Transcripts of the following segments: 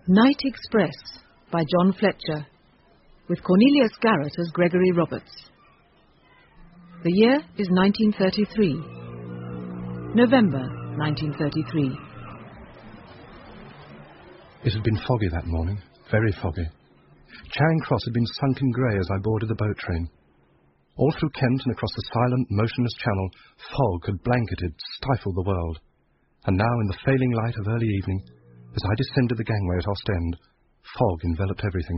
Night Express by John Fletcher, with Cornelius Garrett as Gregory Roberts. The year is 1933. November 1933. It had been foggy that morning, very foggy. Charing Cross had been sunk in grey as I boarded the boat train. All through Kent and across the silent, motionless channel, fog had blanketed, stifled the world. And now, in the failing light of early evening, as I descended the gangway at Ostend, fog enveloped everything.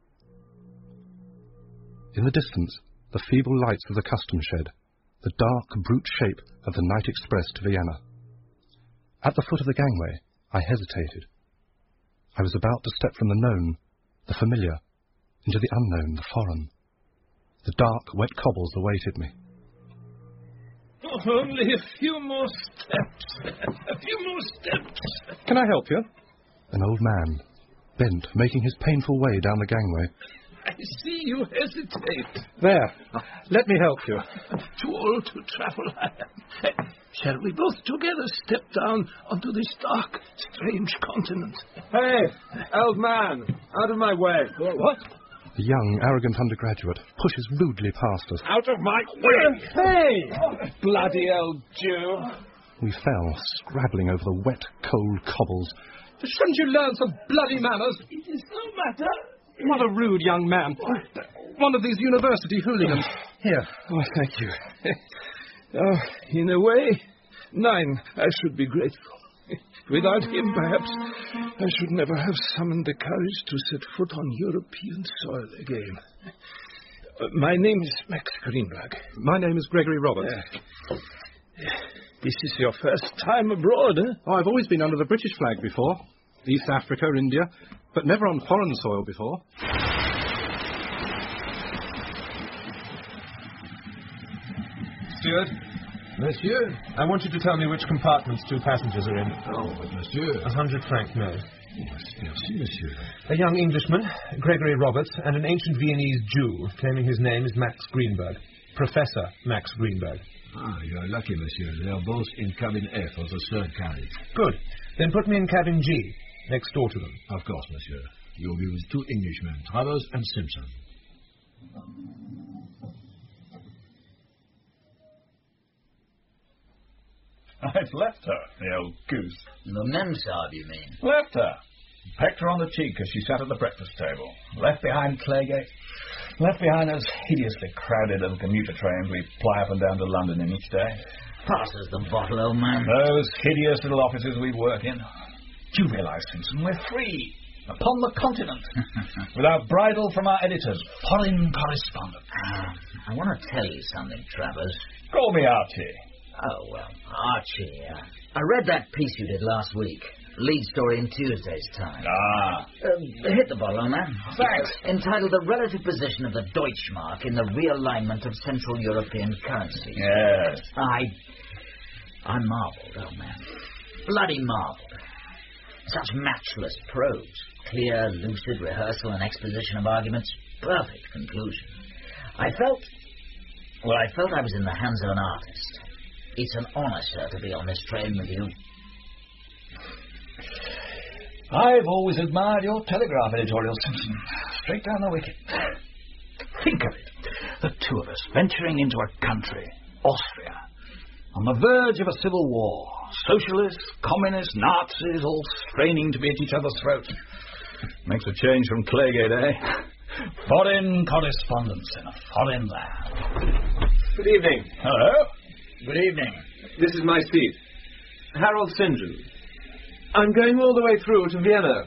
In the distance, the feeble lights of the customs shed, the dark, brute shape of the night express to Vienna. At the foot of the gangway, I hesitated. I was about to step from the known, the familiar, into the unknown, the foreign. The dark, wet cobbles awaited me. Oh, only a few more steps. A few more steps. Can I help you? An old man, bent, making his painful way down the gangway. I see you hesitate. There. Let me help you. Too old to travel. Shall we both together step down onto this dark, strange continent? Hey, old man, out of my way. What? The young, arrogant undergraduate pushes rudely past us. Out of my way! Hey! Bloody old Jew. We fell, scrabbling over the wet, cold cobbles. Shouldn't you learn some bloody manners? It is no matter. What a rude young man. One of these university hooligans. Here. Oh, thank you. Oh, in a way, 9, I should be grateful. Without him, perhaps, I should never have summoned the courage to set foot on European soil again. My name is Max Greenberg. My name is Gregory Roberts. This is your first time abroad, eh? Oh, I've always been under the British flag before. East Africa, India, but never on foreign soil before. Steward. Monsieur, I want you to tell me which compartments 2 passengers are in. Oh, but monsieur. 100 francs note. Merci, monsieur. A young Englishman, Gregory Roberts, and an ancient Viennese Jew, claiming his name is Max Greenberg. Professor Max Greenberg. Ah, you're lucky, monsieur. They are both in cabin F of the third carriage. Good. Then put me in cabin G, next door to them. Of course, monsieur. You'll be with 2 Englishmen, Travers and Simpson. I've left her, the old goose. The Memsahib, you mean? Left her. Pecked her on the cheek as she sat at the breakfast table. Left behind Claygate. Left behind those hideously crowded little commuter trains we ply up and down to London in each day. Pass us the bottle, old man. Those hideous little offices we work in. Do you realise, Simpson, we're free. Upon the continent. Without bridle from our editors. Foreign correspondent. I want to tell you something, Travers. Call me Archie. Oh, well, Archie, I read that piece you did last week. Lead story in Tuesday's Time. Hit the bottle, man. Thanks. Entitled The Relative Position of the Deutschmark in the Realignment of Central European Currencies. Yes. I marvelled, old man. Bloody marvelled. Such matchless prose. Clear, lucid rehearsal and exposition of arguments. Perfect conclusion. I felt I was in the hands of an artist. It's an honour, sir, to be on this train with you. I've always admired your Telegraph editorial, Simpson. Straight down the wicket. Think of it. The 2 of us venturing into a country, Austria, on the verge of a civil war. Socialists, communists, Nazis, all straining to be at each other's throats. Makes a change from Claygate, eh? Foreign correspondence in a foreign land. Good evening. Hello. Good evening. This is my seat. Harold St. John. I'm going all the way through to Vienna.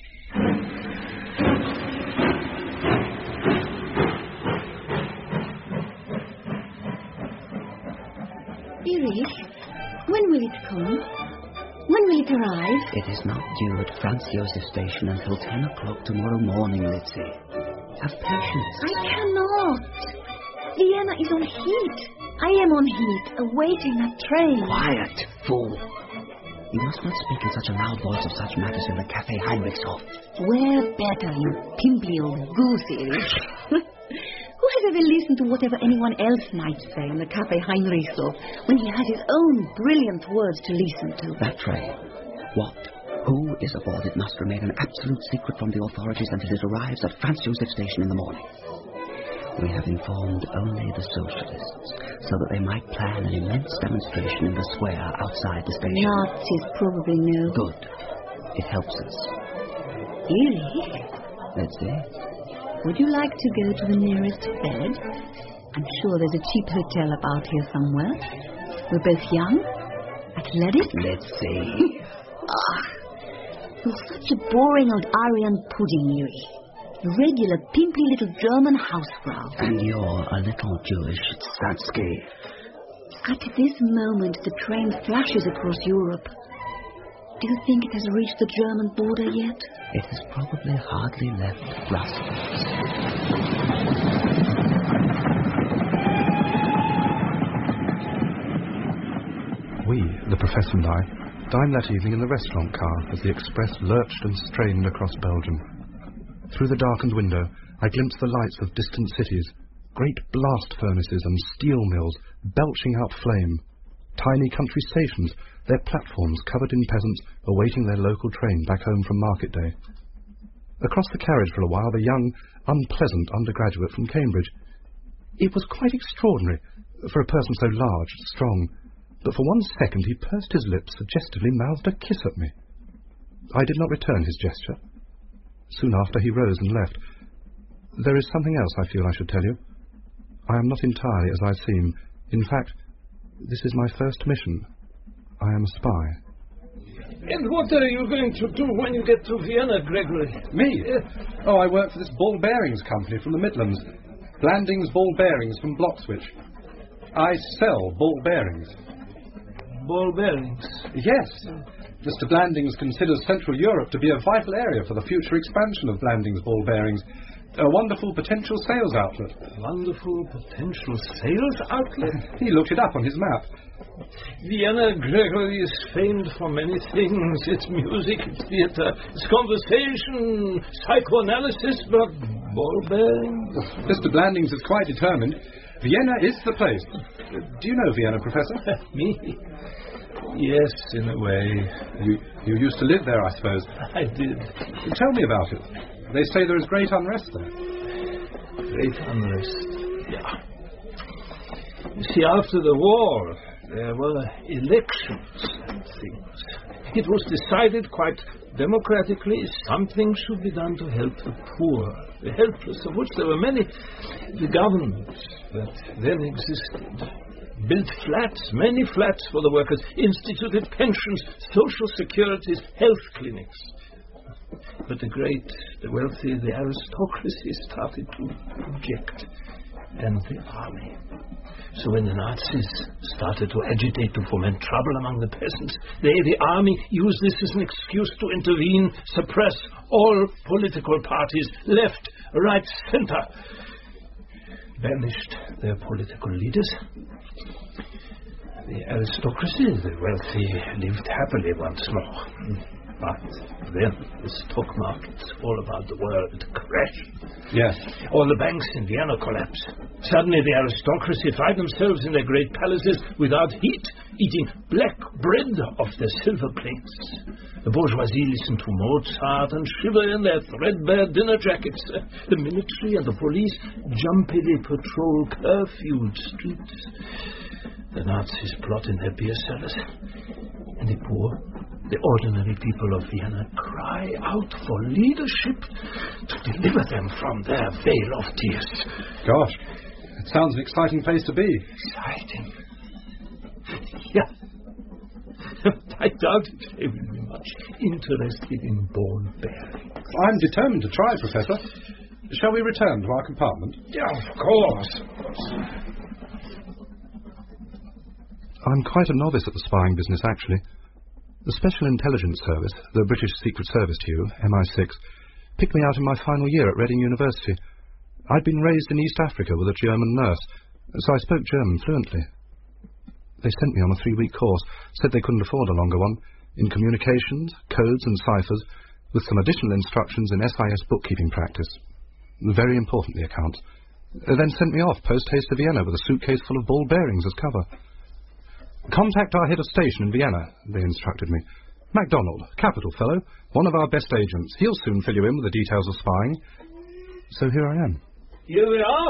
Erich, when will it come? When will it arrive? It is not due at Franz Josef Station until 10 o'clock tomorrow morning, Lizzie. Have patience. I cannot. Vienna is on heat. I am on heat, awaiting that train. Quiet, fool. You must not speak in such a loud voice of such matters in the Café Heinrichshof. Where better, you pimply old goose, Erich. Who has ever listened to whatever anyone else might say in the Café Heinrichshof when he has his own brilliant words to listen to? That train. What? Who is aboard, it must remain an absolute secret from the authorities until it arrives at Franz Josef Station in the morning. We have informed only the socialists, so that they might plan an immense demonstration in the square outside the station. Nazis probably know. Good. It helps us. Really? Let's see. Would you like to go to the nearest bed? I'm sure there's a cheap hotel about here somewhere. We're both young, athletic. Let's see. You're such a boring old Aryan pudding, Yuri. A regular pimply little German housefrau. And you're a little Jewish Statsky. At this moment, the train flashes across Europe. Do you think it has reached the German border yet? It has probably hardly left Brussels. We, the Professor and I, dined that evening in the restaurant car as the express lurched and strained across Belgium. Through the darkened window, I glimpsed the lights of distant cities, great blast furnaces and steel mills belching out flame, tiny country stations, their platforms covered in peasants awaiting their local train back home from market day. Across the carriage for a while, the young, unpleasant undergraduate from Cambridge. It was quite extraordinary for a person so large, strong, but for 1 second he pursed his lips, suggestively mouthed a kiss at me. I did not return his gesture. Soon after, he rose and left. There is something else I feel I should tell you. I am not entirely as I seem. In fact, this is my first mission. I am a spy. And what are you going to do when you get to Vienna, Gregory? Me? Oh, I work for this ball bearings company from the Midlands. Blandings Ball Bearings from Bloxwich. I sell ball bearings. Ball bearings? Yes. Mr. Blandings considers Central Europe to be a vital area for the future expansion of Blandings Ball Bearings. A wonderful potential sales outlet. Wonderful potential sales outlet? He looked it up on his map. Vienna, Gregory, is famed for many things. It's music, it's theatre, it's conversation, psychoanalysis, but ball bearings? Mr. Blandings is quite determined. Vienna is the place. Do you know Vienna, Professor? Me? Yes, in a way. You used to live there, I suppose. I did. Tell me about it. They say there is great unrest there. Great unrest, yeah. You see, after the war, there were elections and things. It was decided quite democratically something should be done to help the poor, the helpless, of which there were many. The government that then existed built flats, many flats for the workers, instituted pensions, social securities, health clinics. But the great, the wealthy, the aristocracy started to object, and the army. So when the Nazis started to agitate, to foment trouble among the peasants, the army used this as an excuse to intervene, suppress all political parties, left, right, center. Banished their political leaders. The aristocracy, the wealthy, lived happily once more. But then the stock markets all about the world crashed. Yes. All the banks in Vienna collapsed. Suddenly the aristocracy find themselves in their great palaces without heat, eating black bread off their silver plates. The bourgeoisie listen to Mozart and shiver in their threadbare dinner jackets. The military and the police jumpily patrol curfewed streets. The Nazis plot in their beer cellars. And the poor, the ordinary people of Vienna cry out for leadership to deliver them from their veil of tears. Gosh, it sounds an exciting place to be. Exciting? Yeah. I doubt if they will be much interested in ball bearings. I'm determined to try, Professor. Shall we return to our compartment? Yeah, of course. I'm quite a novice at the spying business, actually. The Special Intelligence Service, the British Secret Service to you, MI6, picked me out in my final year at Reading University. I'd been raised in East Africa with a German nurse, so I spoke German fluently. They sent me on a 3-week course, said they couldn't afford a longer one, in communications, codes and ciphers, with some additional instructions in SIS bookkeeping practice. Very important, the accounts. They then sent me off post-haste to Vienna with a suitcase full of ball bearings as cover. Contact our head of station in Vienna, they instructed me. MacDonald, capital fellow, one of our best agents. He'll soon fill you in with the details of spying. So here I am. Here we are.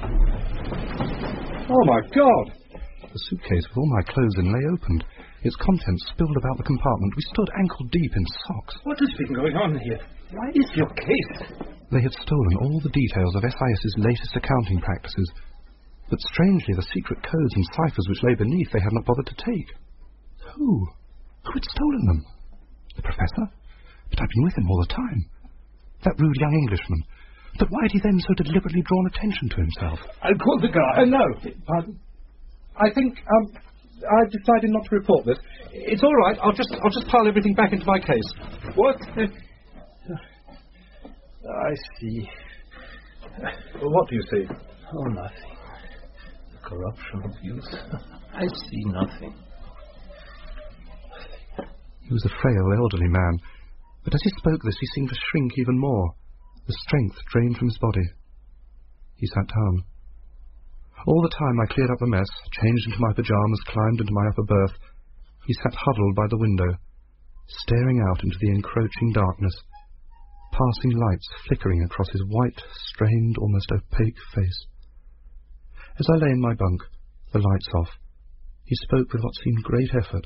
Oh, my God! The suitcase with all my clothes in lay opened. Its contents spilled about the compartment. We stood ankle-deep in socks. What has been going on here? Why is your case? They had stolen all the details of SIS's latest accounting practices. But strangely, the secret codes and ciphers which lay beneath they had not bothered to take. Who? Who had stolen them? The professor? But I'd been with him all the time. That rude young Englishman. But why had he then so deliberately drawn attention to himself? I'll call the guard. No. Pardon? I think, I've decided not to report this. It's all right. I'll just pile everything back into my case. What? I see. What do you see? Oh, nothing. The corruption of youth. I see nothing. He was a frail, elderly man, but as he spoke this, he seemed to shrink even more. The strength drained from his body. He sat down. All the time I cleared up the mess, changed into my pyjamas, climbed into my upper berth. He sat huddled by the window, staring out into the encroaching darkness, passing lights flickering across his white, strained, almost opaque face. As I lay in my bunk, the lights off, he spoke with what seemed great effort.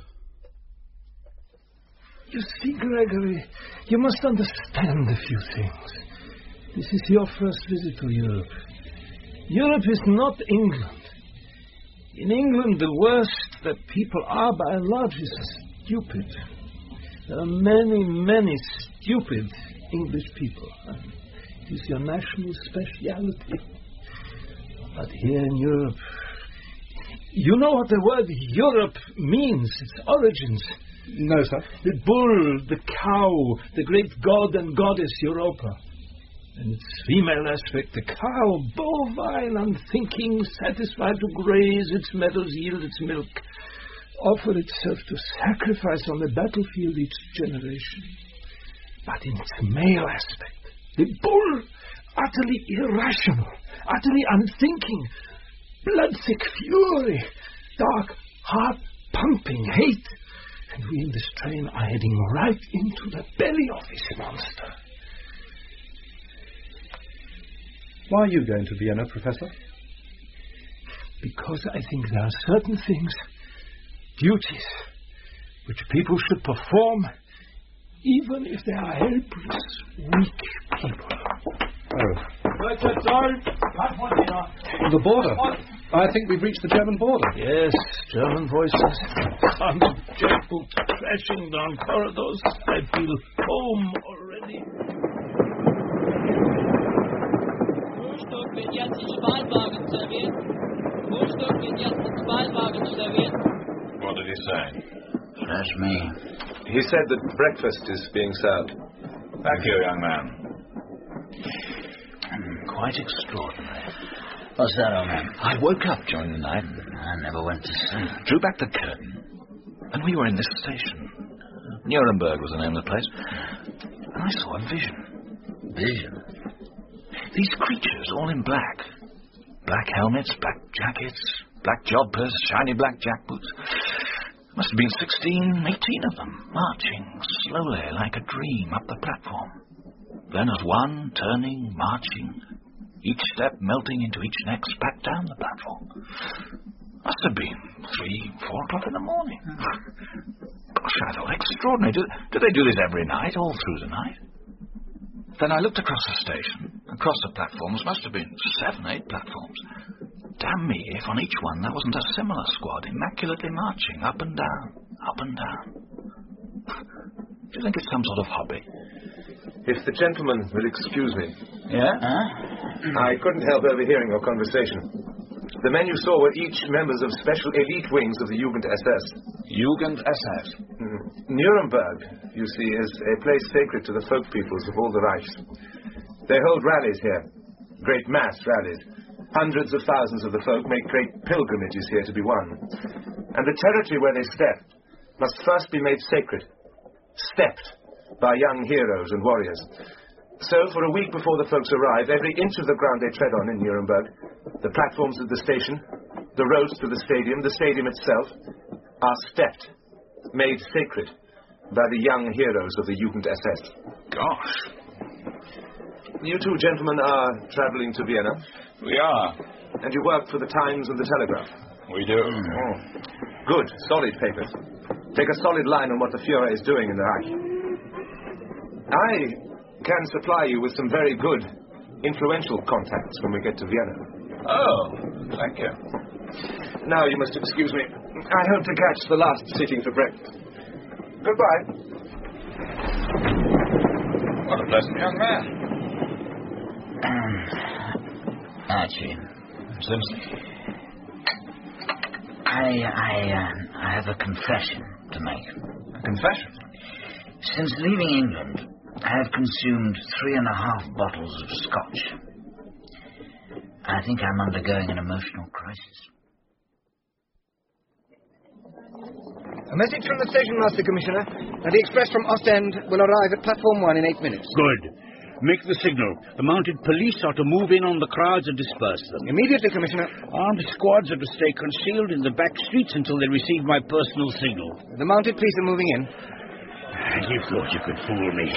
You see, Gregory, you must understand a few things. This is your first visit to Europe. Europe is not England. In England, the worst that people are, by and large, is stupid. There are many, many stupid English people. It is your national speciality. But here in Europe, you know what the word Europe means, its origins. No, sir. The bull, the cow, the great god and goddess Europa. And its female aspect, the cow, bovine, unthinking, satisfied to graze, its meadows yield its milk, offer itself to sacrifice on the battlefield each generation. But in its male aspect, the bull, utterly irrational, utterly unthinking, blood-thick fury, dark, heart-pumping hate. And we in this train are heading right into the belly of this monster. Why are you going to Vienna, Professor? Because I think there are certain things, duties, which people should perform, even if they are helpless, weak people. Oh. The border. I think we've reached the German border. Yes, German voices. Sound of jackboots crashing down corridors. I feel home already. Frühstück wird jetzt in Speiswagen serviert. Frühstück wird jetzt in Speiswagen serviert. What did he say? That's me. He said that breakfast is being served. Thank you, young man. Quite extraordinary. What's that, old man? I woke up during the night. I never went to sleep. Drew back the curtain, and we were in this station. Nuremberg was the name of the place. And I saw a vision. Vision? These creatures, all in black. Black helmets, black jackets, black jobbers, shiny black jackboots. Must have been 16, 18 of them, marching slowly like a dream up the platform. Then as one, turning, marching, each step melting into each next back down the platform. Must have been 3, 4 o'clock in the morning. Gosh, I thought extraordinary. Do they do this every night, all through the night? Then I looked across the station. Across the platforms must have been 7, 8 platforms. Damn me if on each one there wasn't a similar squad, immaculately marching up and down, up and down. Do you think it's some sort of hobby? If the gentleman will excuse me. Yeah? I couldn't help overhearing your conversation. The men you saw were each members of special elite wings of the Jugend SS. Jugend SS? Nuremberg, you see, is a place sacred to the folk peoples of all the Reichs. They hold rallies here, great mass rallies. Hundreds of thousands of the folk make great pilgrimages here to be won. And the territory where they step must first be made sacred, stepped by young heroes and warriors. So, for a week before the folks arrive, every inch of the ground they tread on in Nuremberg, the platforms of the station, the roads to the stadium itself, are stepped, made sacred. by the young heroes of the Jugend SS. Gosh. You two gentlemen are traveling to Vienna? We are. And you work for the Times and the Telegraph? We do. Oh. Good. Solid papers. Take a solid line on what the Fuhrer is doing in the Reich. I can supply you with some very good, influential contacts when we get to Vienna. Oh, thank you. Now you must excuse me. I hope to catch the last sitting for breakfast. Goodbye. What a pleasant young man. Archie. Simpson. I have a confession to make. A confession? Since leaving England, I have consumed 3.5 bottles of scotch. I think I'm undergoing an emotional crisis. A message from the station master, Commissioner. The express from Ostend will arrive at platform 1 in 8 minutes. Good. Make the signal. The mounted police are to move in on the crowds and disperse them. Immediately, Commissioner. Armed squads are to stay concealed in the back streets until they receive my personal signal. The mounted police are moving in. You thought you could fool me.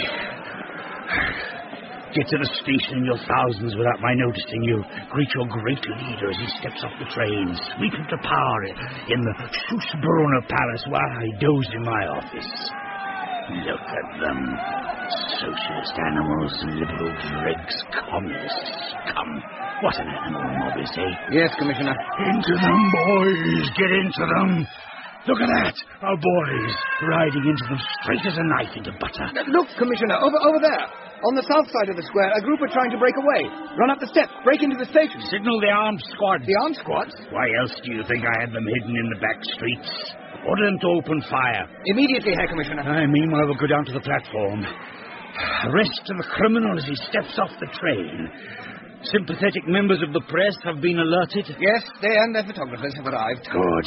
Get to the station in your thousands without my noticing you. Greet your great leader as he steps off the train. Sweep him to power in the Schussbrunner Palace while I doze in my office. Look at them. Socialist animals, liberal dregs, communists. Come, what an animal mob is, eh? Yes, Commissioner. Into them, boys. Get into them. Look at that. Our boys riding into them straight as a knife into butter. Look, Commissioner, over there. On the south side of the square, a group are trying to break away. Run up the steps, break into the station. Signal the armed squad. The armed squad? Why else do you think I had them hidden in the back streets? Order them to open fire. Immediately, Herr Commissioner. Meanwhile, we'll go down to the platform. Arrest the criminal as he steps off the train. Sympathetic members of the press have been alerted? Yes, they and their photographers have arrived. Good.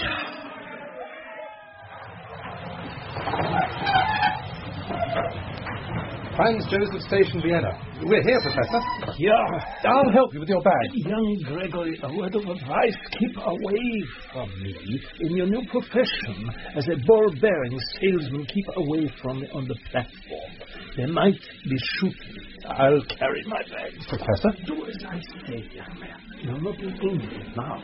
Franz Joseph Station, Vienna. We're here, Professor. Yeah. I'll help you with your bag. Young Gregory, a word of advice. Keep away from me. In your new profession as a ball-bearing salesman, keep away from me on the platform. There might be shooting. I'll carry my bag. Professor? Do as I say, young man. You're not in England now.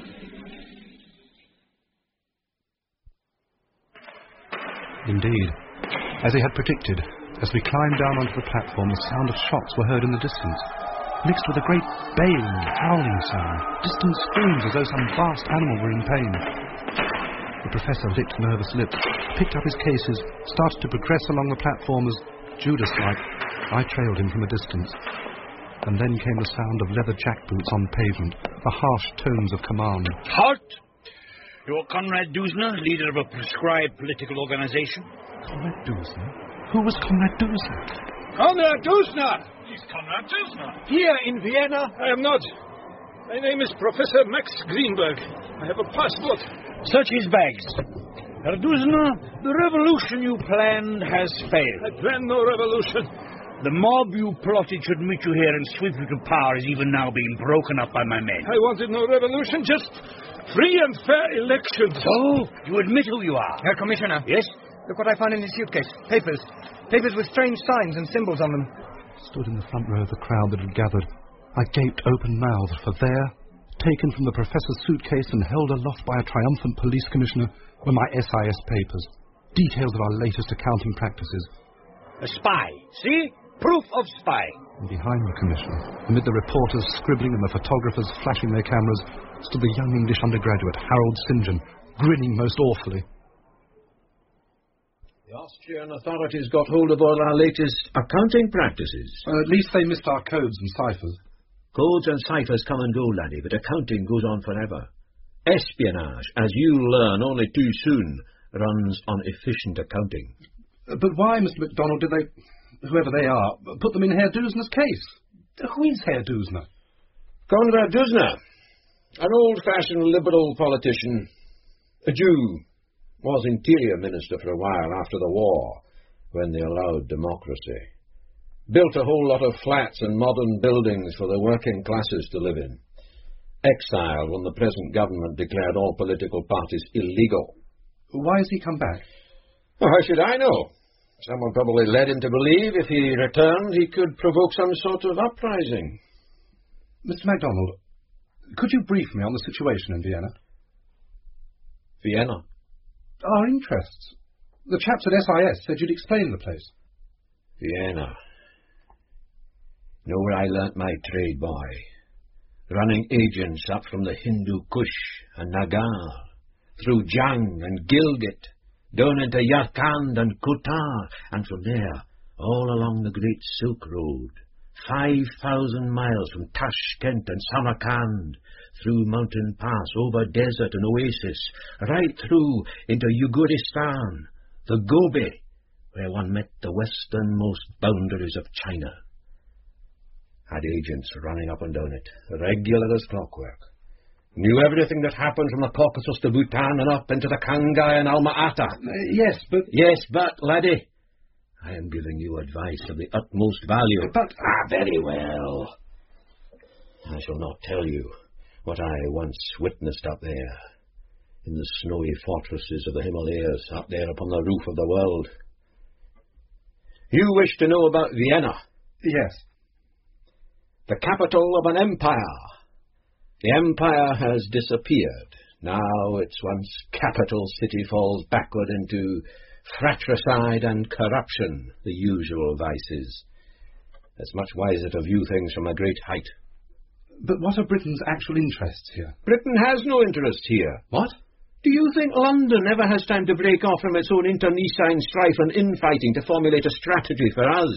Indeed. As he had predicted, as we climbed down onto the platform, the sound of shots were heard in the distance, mixed with a great baying, howling sound, distant screams as though some vast animal were in pain. The professor licked nervous lips, picked up his cases, started to progress along the platform as, Judas-like, I trailed him from a distance. And then came the sound of leather jackboots on pavement, the harsh tones of command. Halt! You're Konrad Dusner, leader of a prescribed political organization. Konrad Dusner? Who was Konrad Dusner? Konrad Dusner! He's Konrad Dusner. Here in Vienna? I am not. My name is Professor Max Greenberg. I have a passport. Search his bags. Herr Dusner, the revolution you planned has failed. I planned no revolution. The mob you plotted should meet you here and sweep you to power is even now being broken up by my men. I wanted no revolution, just free and fair elections. Oh, you admit who you are. Herr Commissioner. Yes? Look what I found in his suitcase. Papers. Papers with strange signs and symbols on them. Stood in the front row of the crowd that had gathered. I gaped open-mouthed, for there, taken from the professor's suitcase and held aloft by a triumphant police commissioner, were my SIS papers. Details of our latest accounting practices. A spy. See? Proof of spy. And behind the commissioner, amid the reporters scribbling and the photographers flashing their cameras, stood the young English undergraduate, Harold St. John, grinning most awfully. The Austrian authorities got hold of all our latest accounting practices. At least they missed our codes and ciphers. Codes and ciphers come and go, laddie, but accounting goes on forever. Espionage, as you'll learn only too soon, runs on efficient accounting. But why, Mr. MacDonald, did they, whoever they are, put them in Herr Dusner's case? Who is Herr Dusner? Konrad Dusner, an old-fashioned liberal politician, a Jew, was interior minister for a while after the war, when they allowed democracy. Built a whole lot of flats and modern buildings for the working classes to live in. Exiled when the present government declared all political parties illegal. Why has he come back? Well, how should I know? Someone probably led him to believe if he returned he could provoke some sort of uprising. Mr. MacDonald, could you brief me on the situation in Vienna? Vienna? Our interests. The chaps at SIS said you'd explain the place. Vienna. Know where I learnt my trade, boy. Running agents up from the Hindu Kush and Nagar, through Jang and Gilgit, down into Yarkand and Kuta, and from there, all along the Great Silk Road, 5,000 miles from Tashkent and Samarkand, through mountain pass, over desert and oasis, right through into Yuguristan, the Gobi, where one met the westernmost boundaries of China. Had agents running up and down it, regular as clockwork. Knew everything that happened from the Caucasus to Bhutan and up into the Kangai and Alma-Ata. Yes, but... Yes, but, laddie, I am giving you advice of the utmost value. But... very well. I shall not tell you what I once witnessed up there, in the snowy fortresses of the Himalayas, up there upon the roof of the world. You wish to know about Vienna? Yes. The capital of an empire. The empire has disappeared. Now its once capital city falls backward into fratricide and corruption, the usual vices. It's much wiser to view things from a great height. But what are Britain's actual interests here? Britain has no interest here. What? Do you think London ever has time to break off from its own internecine strife and infighting to formulate a strategy for us?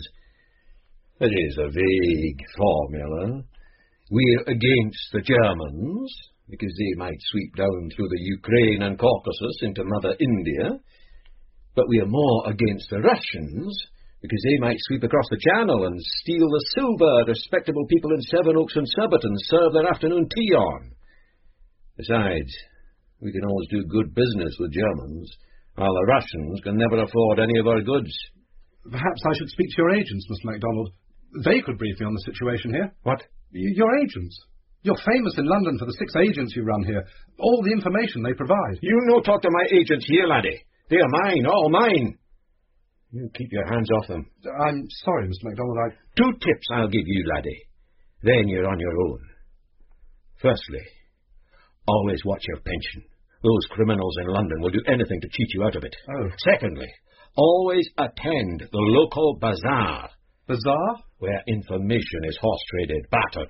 It is a vague formula. We're against the Germans, because they might sweep down through the Ukraine and Caucasus into Mother India. But we are more against the Russians, because they might sweep across the Channel and steal the silver respectable people in Sevenoaks and Surbiton serve their afternoon tea on. Besides, we can always do good business with Germans, while the Russians can never afford any of our goods. Perhaps I should speak to your agents, Mr. MacDonald. They could brief me on the situation here. What? Your agents. You're famous in London for the 6 agents you run here. All the information they provide. You no talk to my agents here, laddie. They are mine, all mine. You keep your hands off them. I'm sorry, Mr. MacDonald, 2 tips I'll give you, laddie. Then you're on your own. Firstly, always watch your pension. Those criminals in London will do anything to cheat you out of it. Oh. Secondly, always attend the local bazaar. Bazaar? Where information is horse-traded, bartered.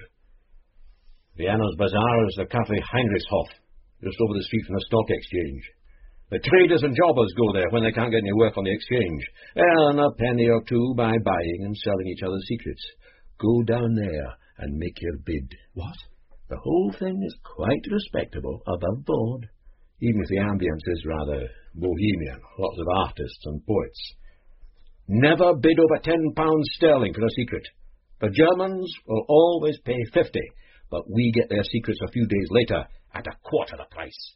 Vienna's bazaar is the Café Heinrichshof, just over the street from the stock exchange. The traders and jobbers go there when they can't get any work on the exchange. Earn a penny or two by buying and selling each other's secrets. Go down there and make your bid. What? The whole thing is quite respectable, above board, even if the ambience is rather bohemian, lots of artists and poets. Never bid over £10 sterling for a secret. The Germans will always pay 50, but we get their secrets a few days later at a quarter the price.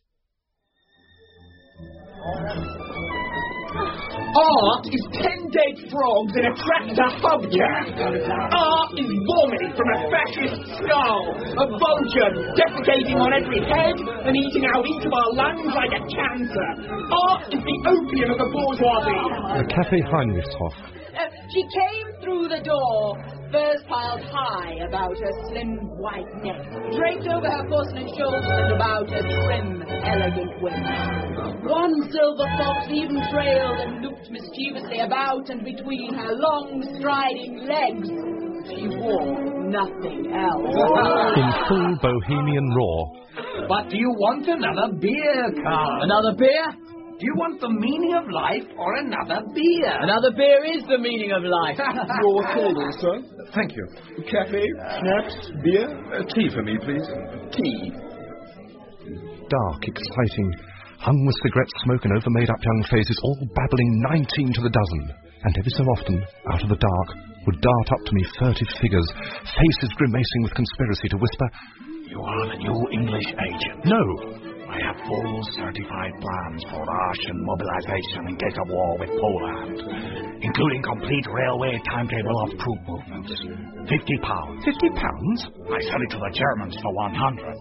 Art is 10 dead frogs in a tractor hubcap. Art is vomit from a fascist skull. A vulture defecating on every head and eating out each of our lungs like a cancer. Art is the opium of the bourgeoisie. The Café Heinrichshof. She came through the door, furs piled high about her slim white neck, draped over her porcelain shoulders and about her trim, elegant waist. One silver fox even trailed and looked mischievously about and between her long, striding legs. She wore nothing else. In full bohemian roar. But do you want another beer, Carl? Another beer? Do you want the meaning of life or another beer? Another beer is the meaning of life. Your table, sir. Thank you. Cafe, schnapps, beer. Tea for me, please. Tea. Dark, exciting, hung with cigarette smoke and over-made-up young faces, all babbling 19 to the dozen. And every so often, out of the dark, would dart up to me furtive figures, faces grimacing with conspiracy, to whisper, "You are the new English agent." "No. I have full certified plans for Russian mobilization in case of war with Poland, including complete railway timetable of troop movements. £50. £50? I sell it to the Germans for 100.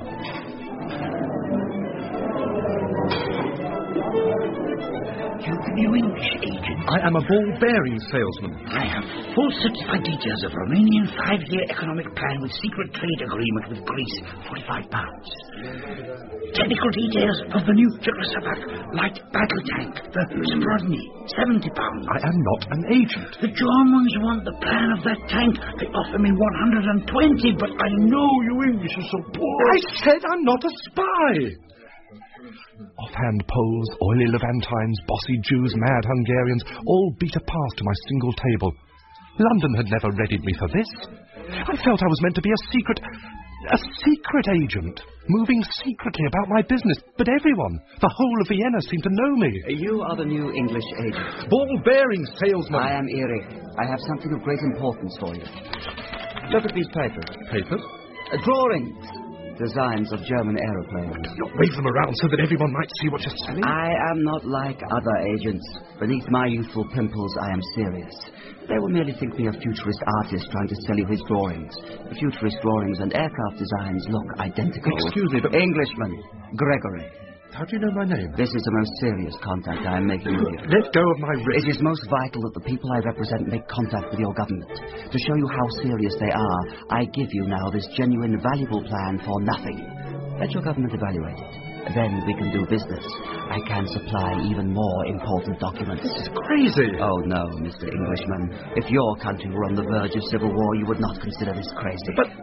You new English agent? I am a ball-bearing salesman. I have full certified details of Romanian 5-year economic plan with secret trade agreement with Greece, £45. Technical details of the new Czechoslovak light battle tank, the Zbrodny, £70. I am not an agent. The Germans want the plan of that tank. They offer me 120, but I know you English are so poor. I said I'm not a spy. Offhand Poles, oily Levantines, bossy Jews, mad Hungarians, all beat a path to my single table. London had never readied me for this. I felt I was meant to be a secret agent, moving secretly about my business. But everyone, the whole of Vienna, seemed to know me. You are the new English agent. Ball-bearing salesman. I am Erik. I have something of great importance for you. Look at these papers. Papers? Drawings. Designs of German aeroplanes. Wave them around so that everyone might see what you're selling. I am not like other agents. Beneath my youthful pimples, I am serious. They will merely think me a futurist artist trying to sell you his drawings. The futurist drawings and aircraft designs look identical. Excuse me, but... Englishman, Gregory. How do you know my name? This is the most serious contact I am making with you. Let go of my wrist. It is most vital that the people I represent make contact with your government. To show you how serious they are, I give you now this genuine, valuable plan for nothing. Let your government evaluate it. Then we can do business. I can supply even more important documents. This is crazy. Oh, no, Mr. Englishman. If your country were on the verge of civil war, you would not consider this crazy. But...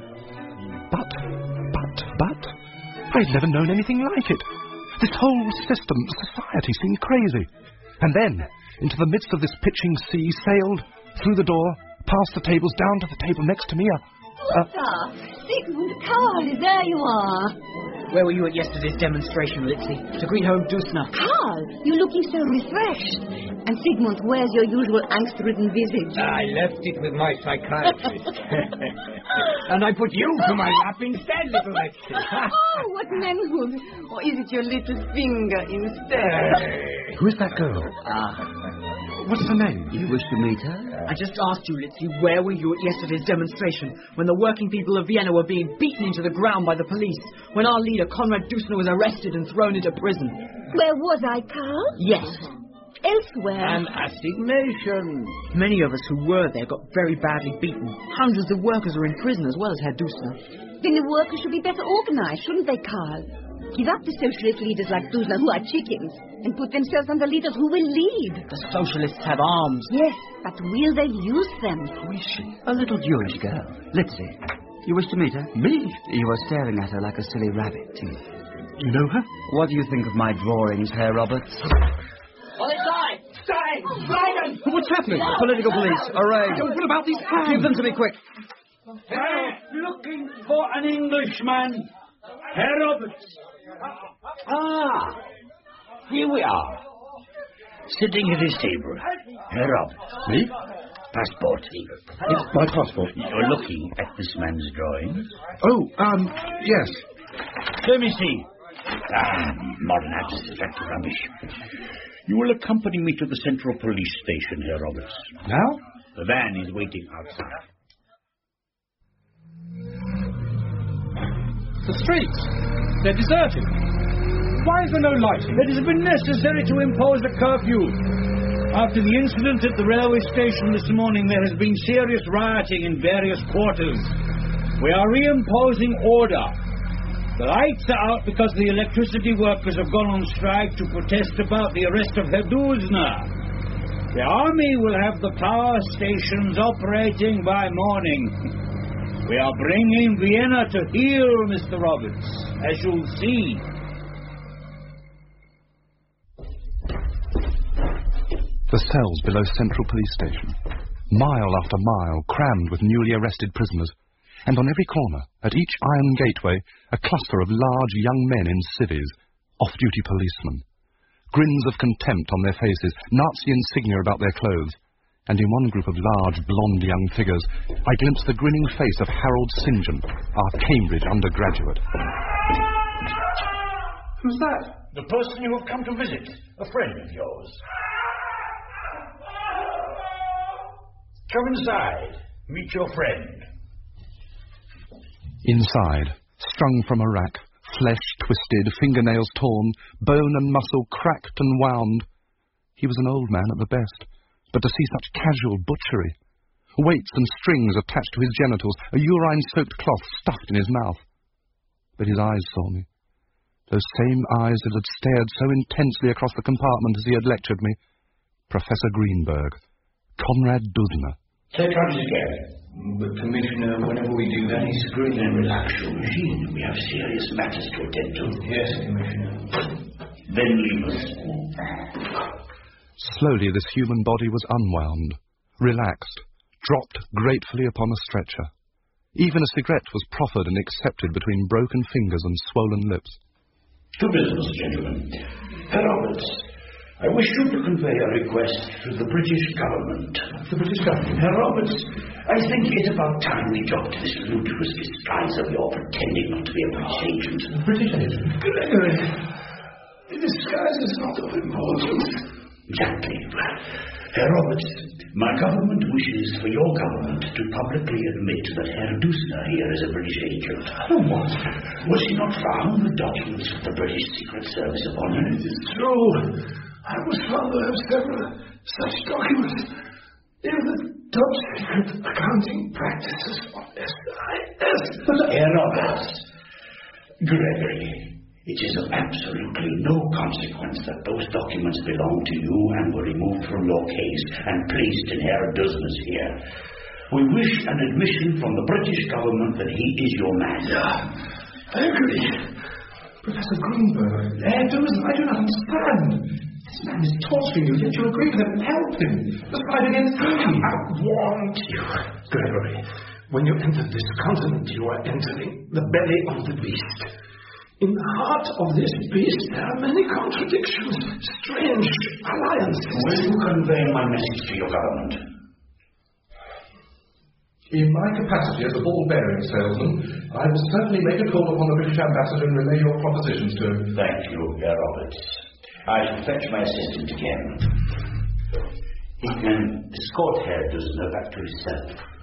I'd never known anything like it. This whole system, society, seemed crazy. And then, into the midst of this pitching sea, sailed, through the door, past the tables, down to the table next to me, Sigmund, Karl, there you are. Where were you at yesterday's demonstration, Litzy? To greet home Dusna. Karl, you're looking so refreshed. And Sigmund, where's your usual angst-ridden visage? I left it with my psychiatrist. And I put you to my lap instead, little Lexi. Oh, what manhood. Or is it your little finger instead? Who is that girl? What's her name? You wish to meet her? I just asked you, Litzy, where were you at yesterday's demonstration when the working people of Vienna were being beaten into the ground by the police, when our leader, Konrad Dusna, was arrested and thrown into prison? Where was I, Karl? Yes. Elsewhere. An assignation. Many of us who were there got very badly beaten. Hundreds of workers are in prison as well as Herr Dusna. Then the workers should be better organized, shouldn't they, Karl? Give up the socialist leaders like Dusna who are chickens and put themselves under leaders who will lead. The socialists have arms. Yes, but will they use them? Who is she? A little Jewish girl. Litzy. You wish to meet her? Me? You are staring at her like a silly rabbit. You know her? What do you think of my drawings, Herr Roberts? What's happening? Political police, array. What about these hands? Give them to me quick. Looking for an Englishman. Herr Roberts. Here we are. Sitting at his table. Herr Roberts. Me? Passport. Yes, my passport. You're looking at this man's drawings? Oh, yes. Let me see. Modern abstract rubbish. You will accompany me to the Central Police Station, Herr Roberts. Now? The van is waiting outside. The streets. They're deserted. Why is there no lighting? It has been necessary to impose a curfew. After the incident at the railway station this morning, there has been serious rioting in various quarters. We are reimposing order. The lights are out because the electricity workers have gone on strike to protest about the arrest of Herr Dusna. The army will have the power stations operating by morning. We are bringing Vienna to heel, Mr. Roberts, as you'll see. The cells below Central Police Station, mile after mile crammed with newly arrested prisoners, and on every corner, at each iron gateway, a cluster of large young men in civvies, off-duty policemen. Grins of contempt on their faces, Nazi insignia about their clothes, and in one group of large, blonde young figures, I glimpsed the grinning face of Harold St. John, our Cambridge undergraduate. Who's that? The person you have come to visit, a friend of yours. Come inside. Meet your friend. Inside, strung from a rack, flesh twisted, fingernails torn, bone and muscle cracked and wound, He was an old man at the best, but to see such casual butchery, weights and strings attached to his genitals, a urine-soaked cloth stuffed in his mouth. But his eyes saw me. Those same eyes that had stared so intensely across the compartment as he had lectured me. Professor Greenberg. Conrad Dusner. Take out his again. But, Commissioner, whenever we do that, he's screwing and relax your machine. We have serious matters to attend to. Yes, Commissioner. Then leave us. Slowly this human body was unwound, relaxed, dropped gratefully upon a stretcher. Even a cigarette was proffered and accepted between broken fingers and swollen lips. To business, gentlemen. Herr Roberts, I wish you to convey a request to the British government. The British government? Herr Roberts, I think it's about time we dropped this ludicrous disguise of your pretending not to be a British agent. A British agent? Gregory, the disguise is not of importance. Exactly. Herr Roberts, my government wishes for your government to publicly admit that Herr Dusner here is a British agent. What? Was he not found with documents of the British Secret Service upon him? It is true. I was found to have several such documents in the top secret accounting practices of SIS. But Herr Roberts, Gregory, it is of absolutely no consequence that those documents belong to you and were removed from your case and placed in Herr Dusner's here. We wish an admission from the British government that he is your man. Yeah, I agree. Professor Greenberg, Herr Dusner, I do not understand. This man is torturing you, yet you agree to help him. The fight against him. I warned you, Gregory. When you enter this continent, you are entering the belly of the beast. In the heart of this beast, there are many contradictions, strange alliances. Will you convey my message to your government? In my capacity as a ball-bearing salesman, I will certainly make a call upon the British ambassador and relay your propositions to him. Thank you, Herr Roberts. I shall fetch my assistant again. He can escort Herr Dusner back to his cell.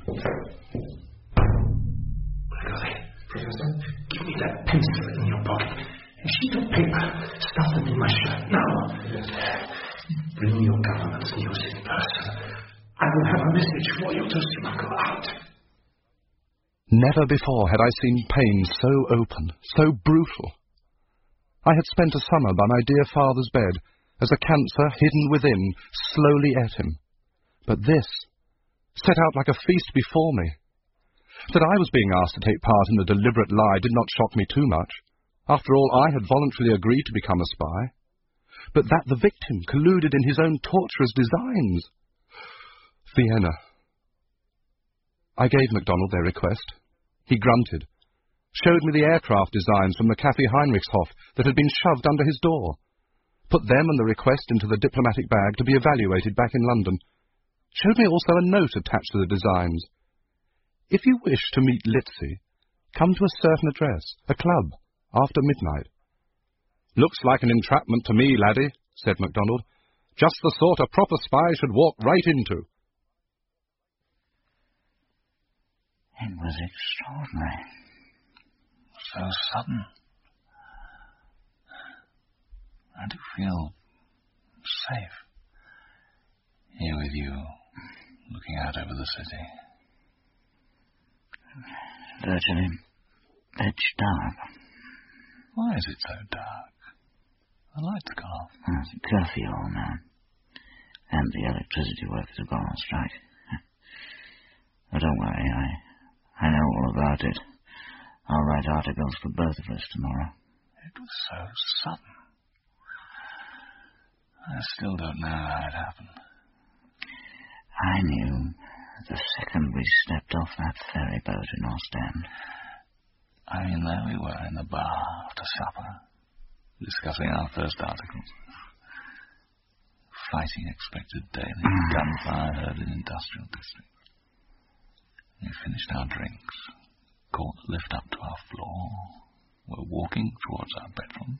Professor, give me that pencil in your pocket. A sheet of paper. Stuff them in my shirt. Now. Yes. Bring your government's news in person. I will have a message for you to smuggle out. Never before had I seen pain so open, so brutal. I had spent a summer by my dear father's bed, as a cancer hidden within slowly ate him. But this, set out like a feast before me. That I was being asked to take part in a deliberate lie did not shock me too much. After all, I had voluntarily agreed to become a spy. But that the victim colluded in his own torturous designs. Vienna. I gave MacDonald their request. He grunted, showed me the aircraft designs from the Café Heinrichshof that had been shoved under his door, put them and the request into the diplomatic bag to be evaluated back in London, showed me also a note attached to the designs. If you wish to meet Litzy, come to a certain address, a club, after midnight. Looks like an entrapment to me, laddie, said MacDonald. Just the sort a proper spy should walk right into. It was extraordinary. So sudden. I do feel safe here with you, looking out over the city. Virtually pitch dark. Why is it so dark? The lights gone off. It's a curfew all now. And the electricity workers have gone on strike. But don't worry, I know all about it. I'll write articles for both of us tomorrow. It was so sudden. I still don't know how it happened. I knew the second we stepped off that ferry boat in Ostend. I mean, there we were in the bar after supper, discussing our first articles. Fighting expected daily, gunfire heard in industrial districts. We finished our drinks, caught the lift up to our floor. We're walking towards our bedroom.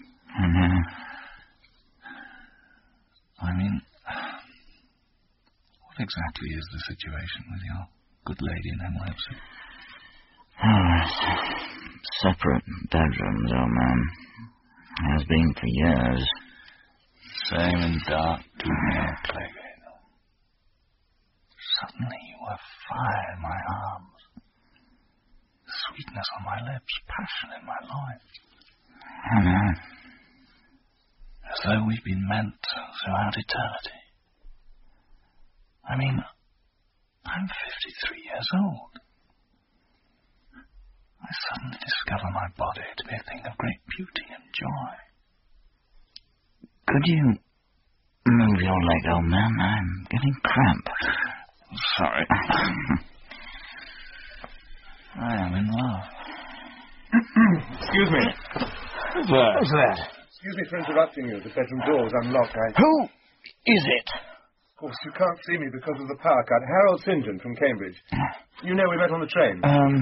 I mean, what exactly is the situation with your good lady in Hemel-Hempstead? Separate bedrooms, old man. Has been for years. Same in dark Gregory. Suddenly you were fire in my arms, sweetness on my lips, passion in my loins. As though we've been meant throughout eternity. I mean, I'm 53 years old. I suddenly discover my body to be a thing of great beauty and joy. Could you move your leg, old man? I'm getting cramp. Sorry. I am in love. Excuse me. Who's that? Who's that? Excuse me for interrupting you. The bedroom door is unlocked. Who is it? Of course, you can't see me because of the power cut. Harold St. John from Cambridge. You know we met on the train.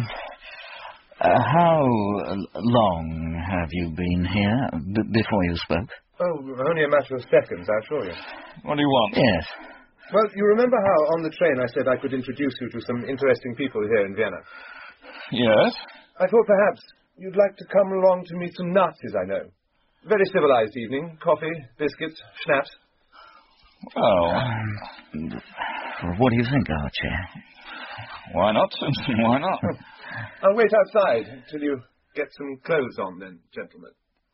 How long have you been here before you spoke? Oh, only a matter of seconds, I assure you. What do you want? Yes. Well, you remember how on the train I said I could introduce you to some interesting people here in Vienna? Yes? I thought perhaps you'd like to come along to meet some Nazis I know. Very civilized evening. Coffee, biscuits, schnapps. Oh. What do you think, Archie? Why not, Simpson? Why not? I'll wait outside till you get some clothes on then, gentlemen.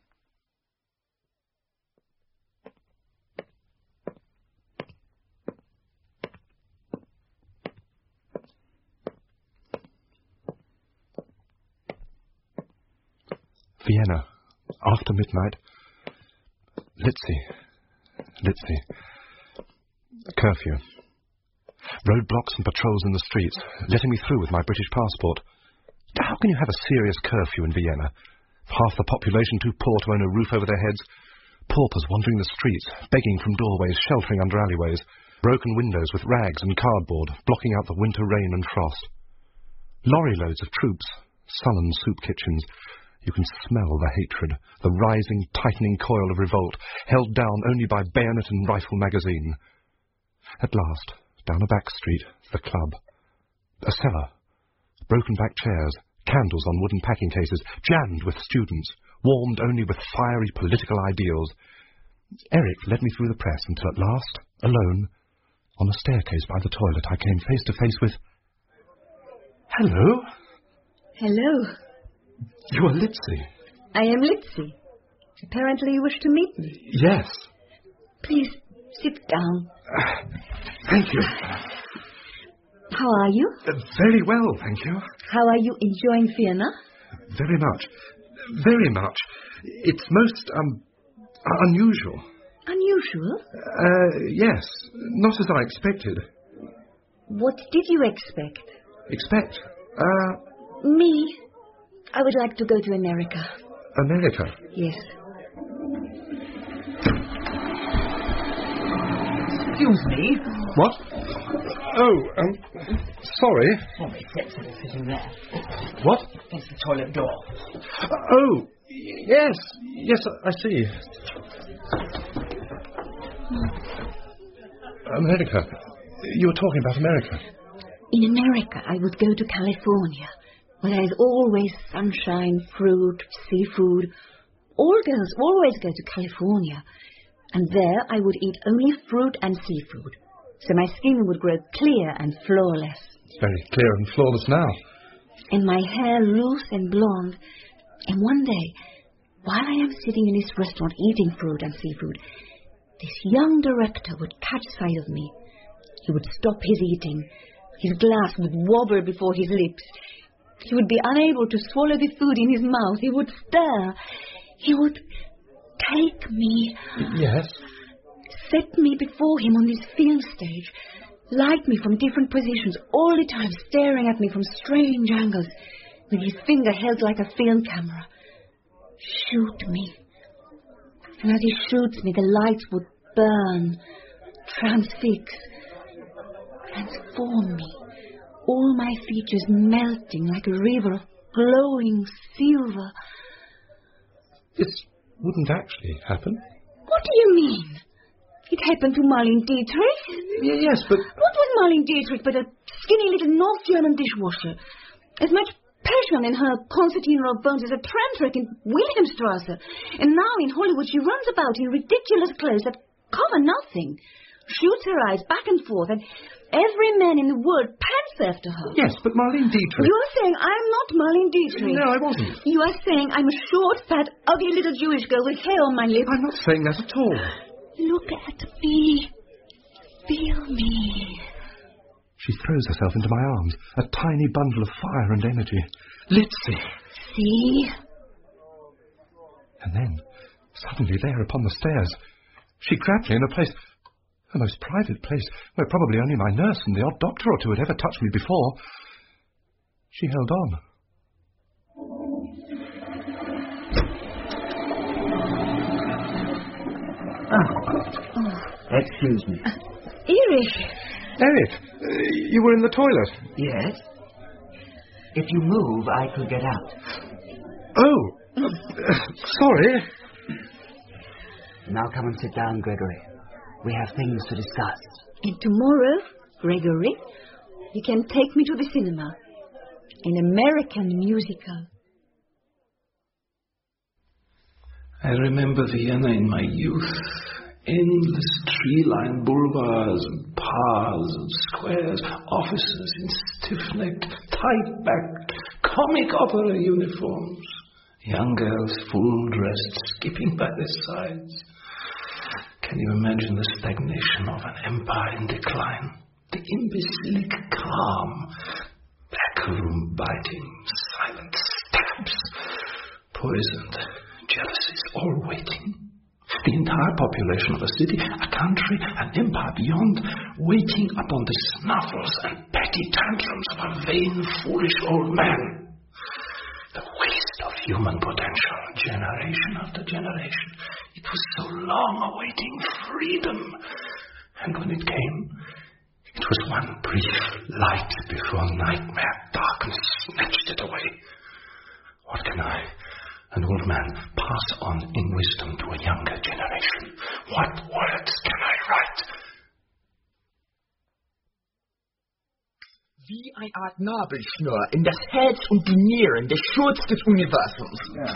Vienna, after midnight. Litzy. Curfew. Roadblocks and patrols in the streets, letting me through with my British passport. How can you have a serious curfew in Vienna? Half the population too poor to own a roof over their heads. Paupers wandering the streets, begging from doorways, sheltering under alleyways. Broken windows with rags and cardboard, blocking out the winter rain and frost. Lorry loads of troops, sullen soup kitchens. You can smell the hatred, the rising, tightening coil of revolt, held down only by bayonet and rifle magazine. At last, down a back street, the club. A cellar. Broken-back chairs, candles on wooden packing cases, jammed with students, warmed only with fiery political ideals. Eric led me through the press until at last, alone, on a staircase by the toilet, I came face to face with... Hello? Hello. You are Litzy. I am Litzy. Apparently you wish to meet me. Yes. Please, sit down. Thank you. How are you? Very well, thank you. How are you enjoying Vienna? Very much. Very much. It's most, unusual. Unusual? Yes. Not as I expected. What did you expect? Expect? Me? I would like to go to America. America? Yes. Excuse me. What? Oh, sorry. Sorry, sitting there. What? It's the toilet door. Oh, yes. Yes, I see. America. You were talking about America. In America, I would go to California, where there is always sunshine, fruit, seafood. All girls always go to California. And there I would eat only fruit and seafood, so my skin would grow clear and flawless. It's very clear and flawless now. And my hair loose and blonde. And one day, while I am sitting in this restaurant eating fruit and seafood, this young director would catch sight of me. He would stop his eating. His glass would wobble before his lips. He would be unable to swallow the food in his mouth. He would stir. He would take me. Yes. Set me before him on this film stage. Light me from different positions, all the time staring at me from strange angles, with his finger held like a film camera. Shoot me. And as he shoots me, the lights would burn, transfix, transform me. All my features melting like a river of glowing silver. This wouldn't actually happen. What do you mean? It happened to Marlene Dietrich? Yes, but... What was Marlene Dietrich but a skinny little North German dishwasher? As much passion in her concertina of bones as a tram track in Wilhelmstrasse. And now in Hollywood she runs about in ridiculous clothes that cover nothing. shoots her eyes back and forth, and every man in the world pants after her. Yes, but Marlene Dietrich... You're saying I'm not Marlene Dietrich. No, I wasn't. You are saying I'm a short, fat, ugly little Jewish girl with hair on my lips. I'm not saying that at all. Look at me. Feel me. She throws herself into my arms, a tiny bundle of fire and energy. Litzy! See? And then, suddenly there upon the stairs, she grabbed me in a place, a most private place, where probably only my nurse and the odd doctor or two had ever touched me before. She held on. Excuse me. Erich! Eric, you were in the toilet. Yes? If you move, I could get out. Oh, sorry. Now come and sit down, Gregory. We have things to discuss. And tomorrow, Gregory, you can take me to the cinema. An American musical. I remember Vienna in my youth. Endless tree-lined boulevards and paths and squares, officers in stiff-necked, tight-backed, comic opera uniforms, young girls full-dressed, skipping by their sides. Can you imagine the stagnation of an empire in decline? The imbecilic calm, backroom biting, silent stabs, poisoned jealousies, all waiting. The entire population of a city, a country, an empire beyond, waiting upon the snuffles and petty tantrums of a vain, foolish old man. The waste of human potential, generation after generation. It was so long awaiting freedom. And when it came, it was one brief light before nightmare darkness snatched it away. What can I, an old man, pass on in wisdom to a younger generation? What words can I write? Wie eine Art Nabelschnur in das Herz und die Nieren des Schurz des Universums.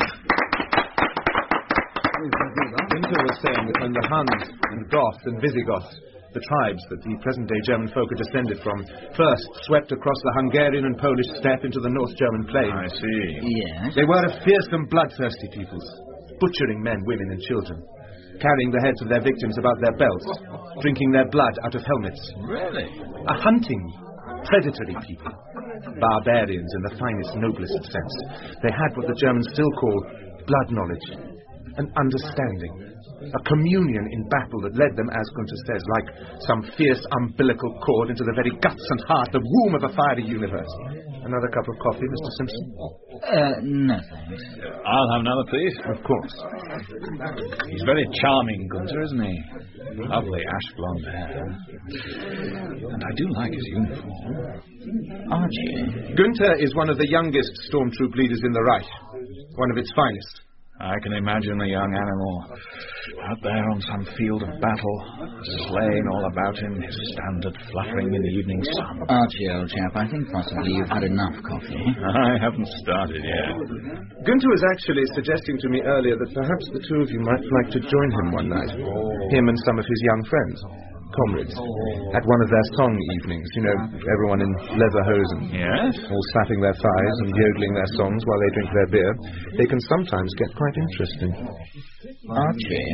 Günther was saying that when the Huns and Goths and Visigoths, the tribes that the present-day German folk are descended from, first swept across the Hungarian and Polish steppe into the North German plain. I see. Yes? They were a fierce and bloodthirsty peoples, butchering men, women, and children, carrying the heads of their victims about their belts, drinking their blood out of helmets. Really? A hunting, predatory people. Barbarians in the finest, noblest sense. They had what the Germans still call blood knowledge, an understanding, a communion in battle that led them, as Günther says, like some fierce umbilical cord into the very guts and heart, the womb of a fiery universe. Another cup of coffee, Mr. Simpson? No thanks. I'll have another, please. Of course. He's very charming, Günther, isn't he? Lovely ash-blonde hair. And I do like his uniform. Archie. Günther is one of the youngest stormtroop leaders in the Reich, one of its finest. I can imagine the young animal out there on some field of battle, slain all about him, his standard fluttering in the evening sun. Archie, old chap, I think possibly you've had enough coffee. I haven't started yet. Günther was actually suggesting to me earlier that perhaps the two of you might like to join him one night. Him and some of his young friends, comrades, at one of their song evenings. You know, everyone in lederhosen. Yes? All slapping their thighs and yodeling their songs while they drink their beer. They can sometimes get quite interesting. Archie?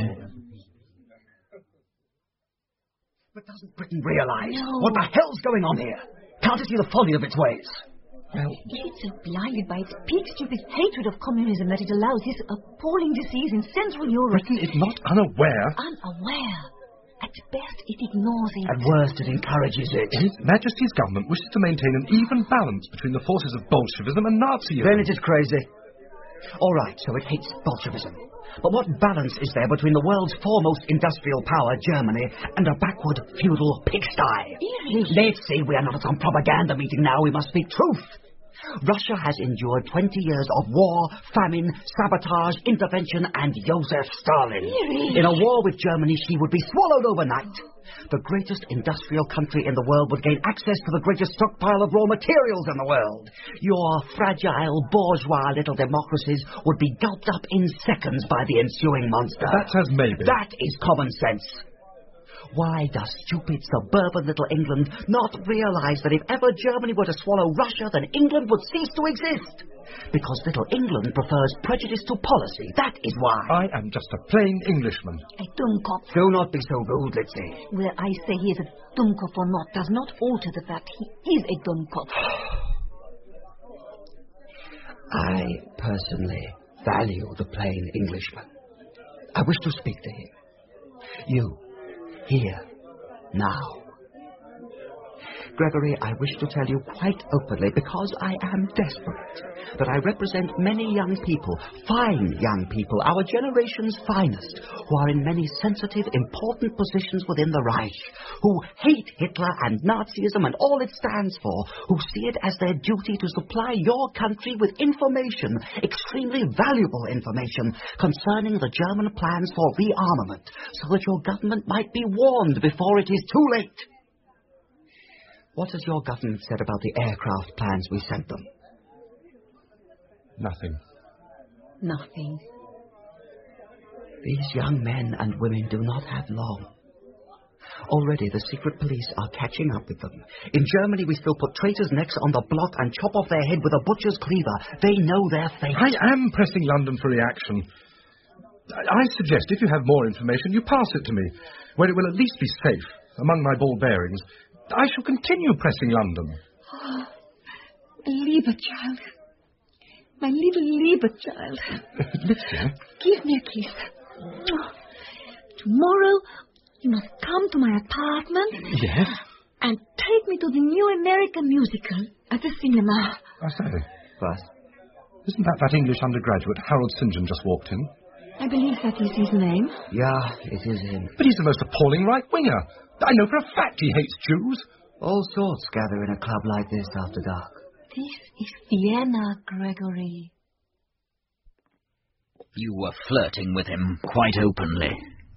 But doesn't Britain realise what the hell's going on here? Can't it see the folly of its ways? Is it so blinded by its peak stupid hatred of communism that it allows this appalling disease in Central Europe? Britain is not unaware. Unaware. At best, it ignores it. At worst, it encourages it. His Majesty's government wishes to maintain an even balance between the forces of Bolshevism and Nazism. Then it is crazy. All right, so it hates Bolshevism. But what balance is there between the world's foremost industrial power, Germany, and a backward feudal pigsty? Let's see, we are not at some propaganda meeting now. We must speak truth. Russia has endured 20 years of war, famine, sabotage, intervention, and Joseph Stalin. In a war with Germany, she would be swallowed overnight. The greatest industrial country in the world would gain access to the greatest stockpile of raw materials in the world. Your fragile, bourgeois little democracies would be gulped up in seconds by the ensuing monster. That's as maybe. That is common sense. Why does stupid suburban little England not realize that if ever Germany were to swallow Russia, then England would cease to exist? Because little England prefers prejudice to policy. That is why. I am just a plain Englishman. A Dummkopf. Do not be so rude, Litzy. Whether I say he is a Dummkopf or not does not alter the fact he is a Dummkopf. I personally value the plain Englishman. I wish to speak to him. You, here, now. Gregory, I wish to tell you quite openly, because I am desperate, that I represent many young people, fine young people, our generation's finest, who are in many sensitive, important positions within the Reich, who hate Hitler and Nazism and all it stands for, who see it as their duty to supply your country with information, extremely valuable information, concerning the German plans for rearmament, so that your government might be warned before it is too late. What has your government said about the aircraft plans we sent them? Nothing. Nothing. These young men and women do not have long. Already the secret police are catching up with them. In Germany we still put traitors' necks on the block and chop off their head with a butcher's cleaver. They know their fate. I am pressing London for reaction. I suggest if you have more information, you pass it to me, where it will at least be safe, among my ball bearings. I shall continue pressing London. Oh, lieber child. My little lieber child. Litzy? Give me a kiss. Tomorrow you must come to my apartment. Yes? And take me to the new American musical at the cinema. I say. What? Isn't that English undergraduate, Harold St. John, just walked in? I believe that is his name. Yeah, it is him. But he's the most appalling right-winger. I know for a fact he hates Jews. All sorts gather in a club like this after dark. This is Vienna, Gregory. You were flirting with him quite openly.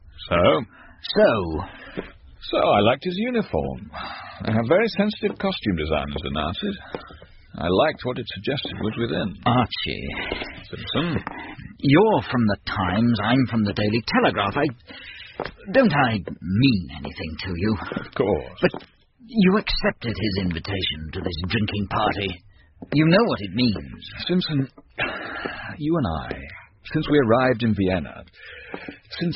So I liked his uniform. They have very sensitive costume designers, the Nazis. I liked what it suggested was within. Archie. Simpson. You're from the Times, I'm from the Daily Telegraph. Don't I mean anything to you? Of course. But you accepted his invitation to this drinking party. You know what it means. Simpson, you and I, since we arrived in Vienna, since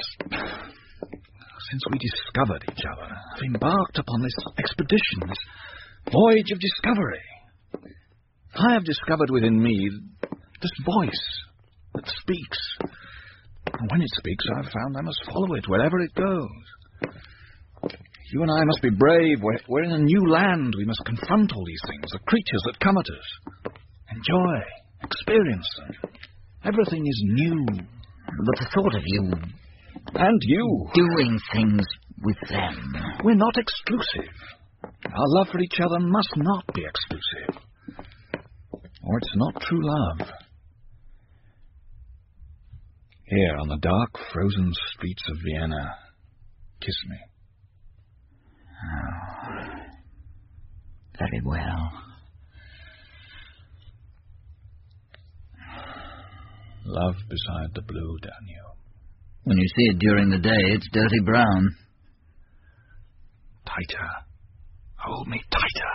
we discovered each other, have embarked upon this expedition, this voyage of discovery. I have discovered within me this voice that speaks. And when it speaks, I've found I must follow it wherever it goes. You and I must be brave. We're in a new land. We must confront all these things, the creatures that come at us. Enjoy, experience them. Everything is new. But the thought of you... And you. Doing things with them. We're not exclusive. Our love for each other must not be exclusive. Or it's not true love. Here on the dark, frozen streets of Vienna, kiss me. Oh, very well. Love beside the blue, Daniel. When you see it during the day, it's dirty brown. Tighter. Hold me tighter.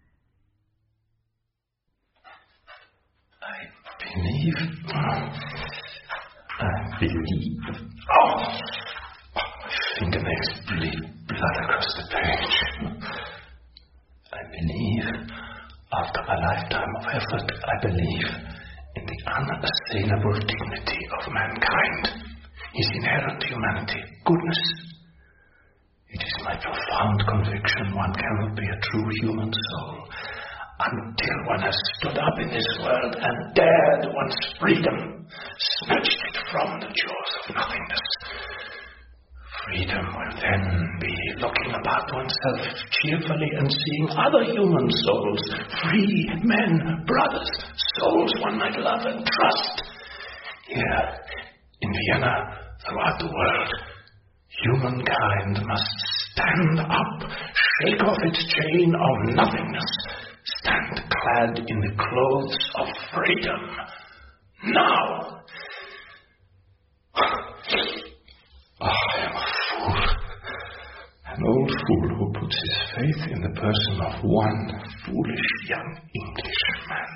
I believe. Oh, my fingernails bleed blood across the page. I believe, after a lifetime of effort, I believe in the unassailable dignity of mankind, his inherent humanity, goodness. It is my profound conviction one cannot be a true human soul until one has stood up in this world and dared one's freedom, snatched it from the jaws of nothingness. Freedom will then be looking about oneself cheerfully and seeing other human souls, free men, brothers, souls one might love and trust. Here, in Vienna, throughout the world, humankind must stand up, shake off its chain of nothingness, stand clad in the clothes of freedom. Now! I am a fool. fool who puts his faith in the person of one foolish young Englishman.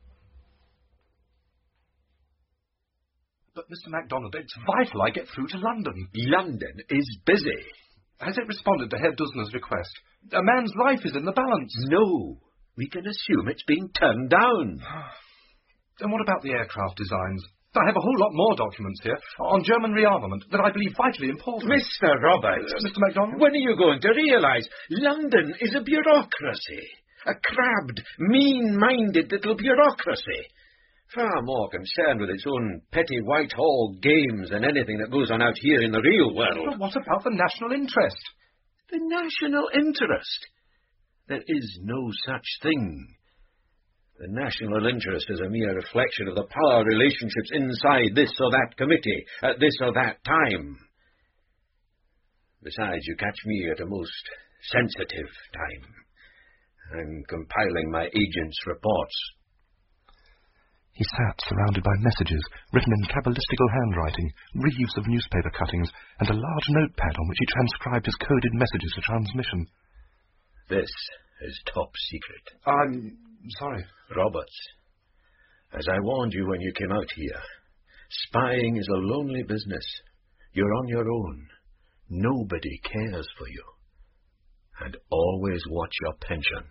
But, Mr. MacDonald, it's vital I get through to London. London is busy. Has it responded to Herr Dusner's request? A man's life is in the balance. No. We can assume it's being turned down. Then what about the aircraft designs? I have a whole lot more documents here on German rearmament that I believe vitally important. Mr. Roberts. Mr. MacDonald? When are you going to realise London is a bureaucracy? A crabbed, mean-minded little bureaucracy. Far more concerned with its own petty Whitehall games than anything that goes on out here in the real world. But what about the national interest? The national interest? There is no such thing. The national interest is a mere reflection of the power relationships inside this or that committee at this or that time. Besides, you catch me at a most sensitive time. I'm compiling my agent's reports. He sat surrounded by messages written in cabalistical handwriting, reams of newspaper cuttings, and a large notepad on which he transcribed his coded messages for transmission. This is top secret. I'm sorry. Roberts, as I warned you when you came out here, spying is a lonely business. You're on your own. Nobody cares for you. And always watch your pension.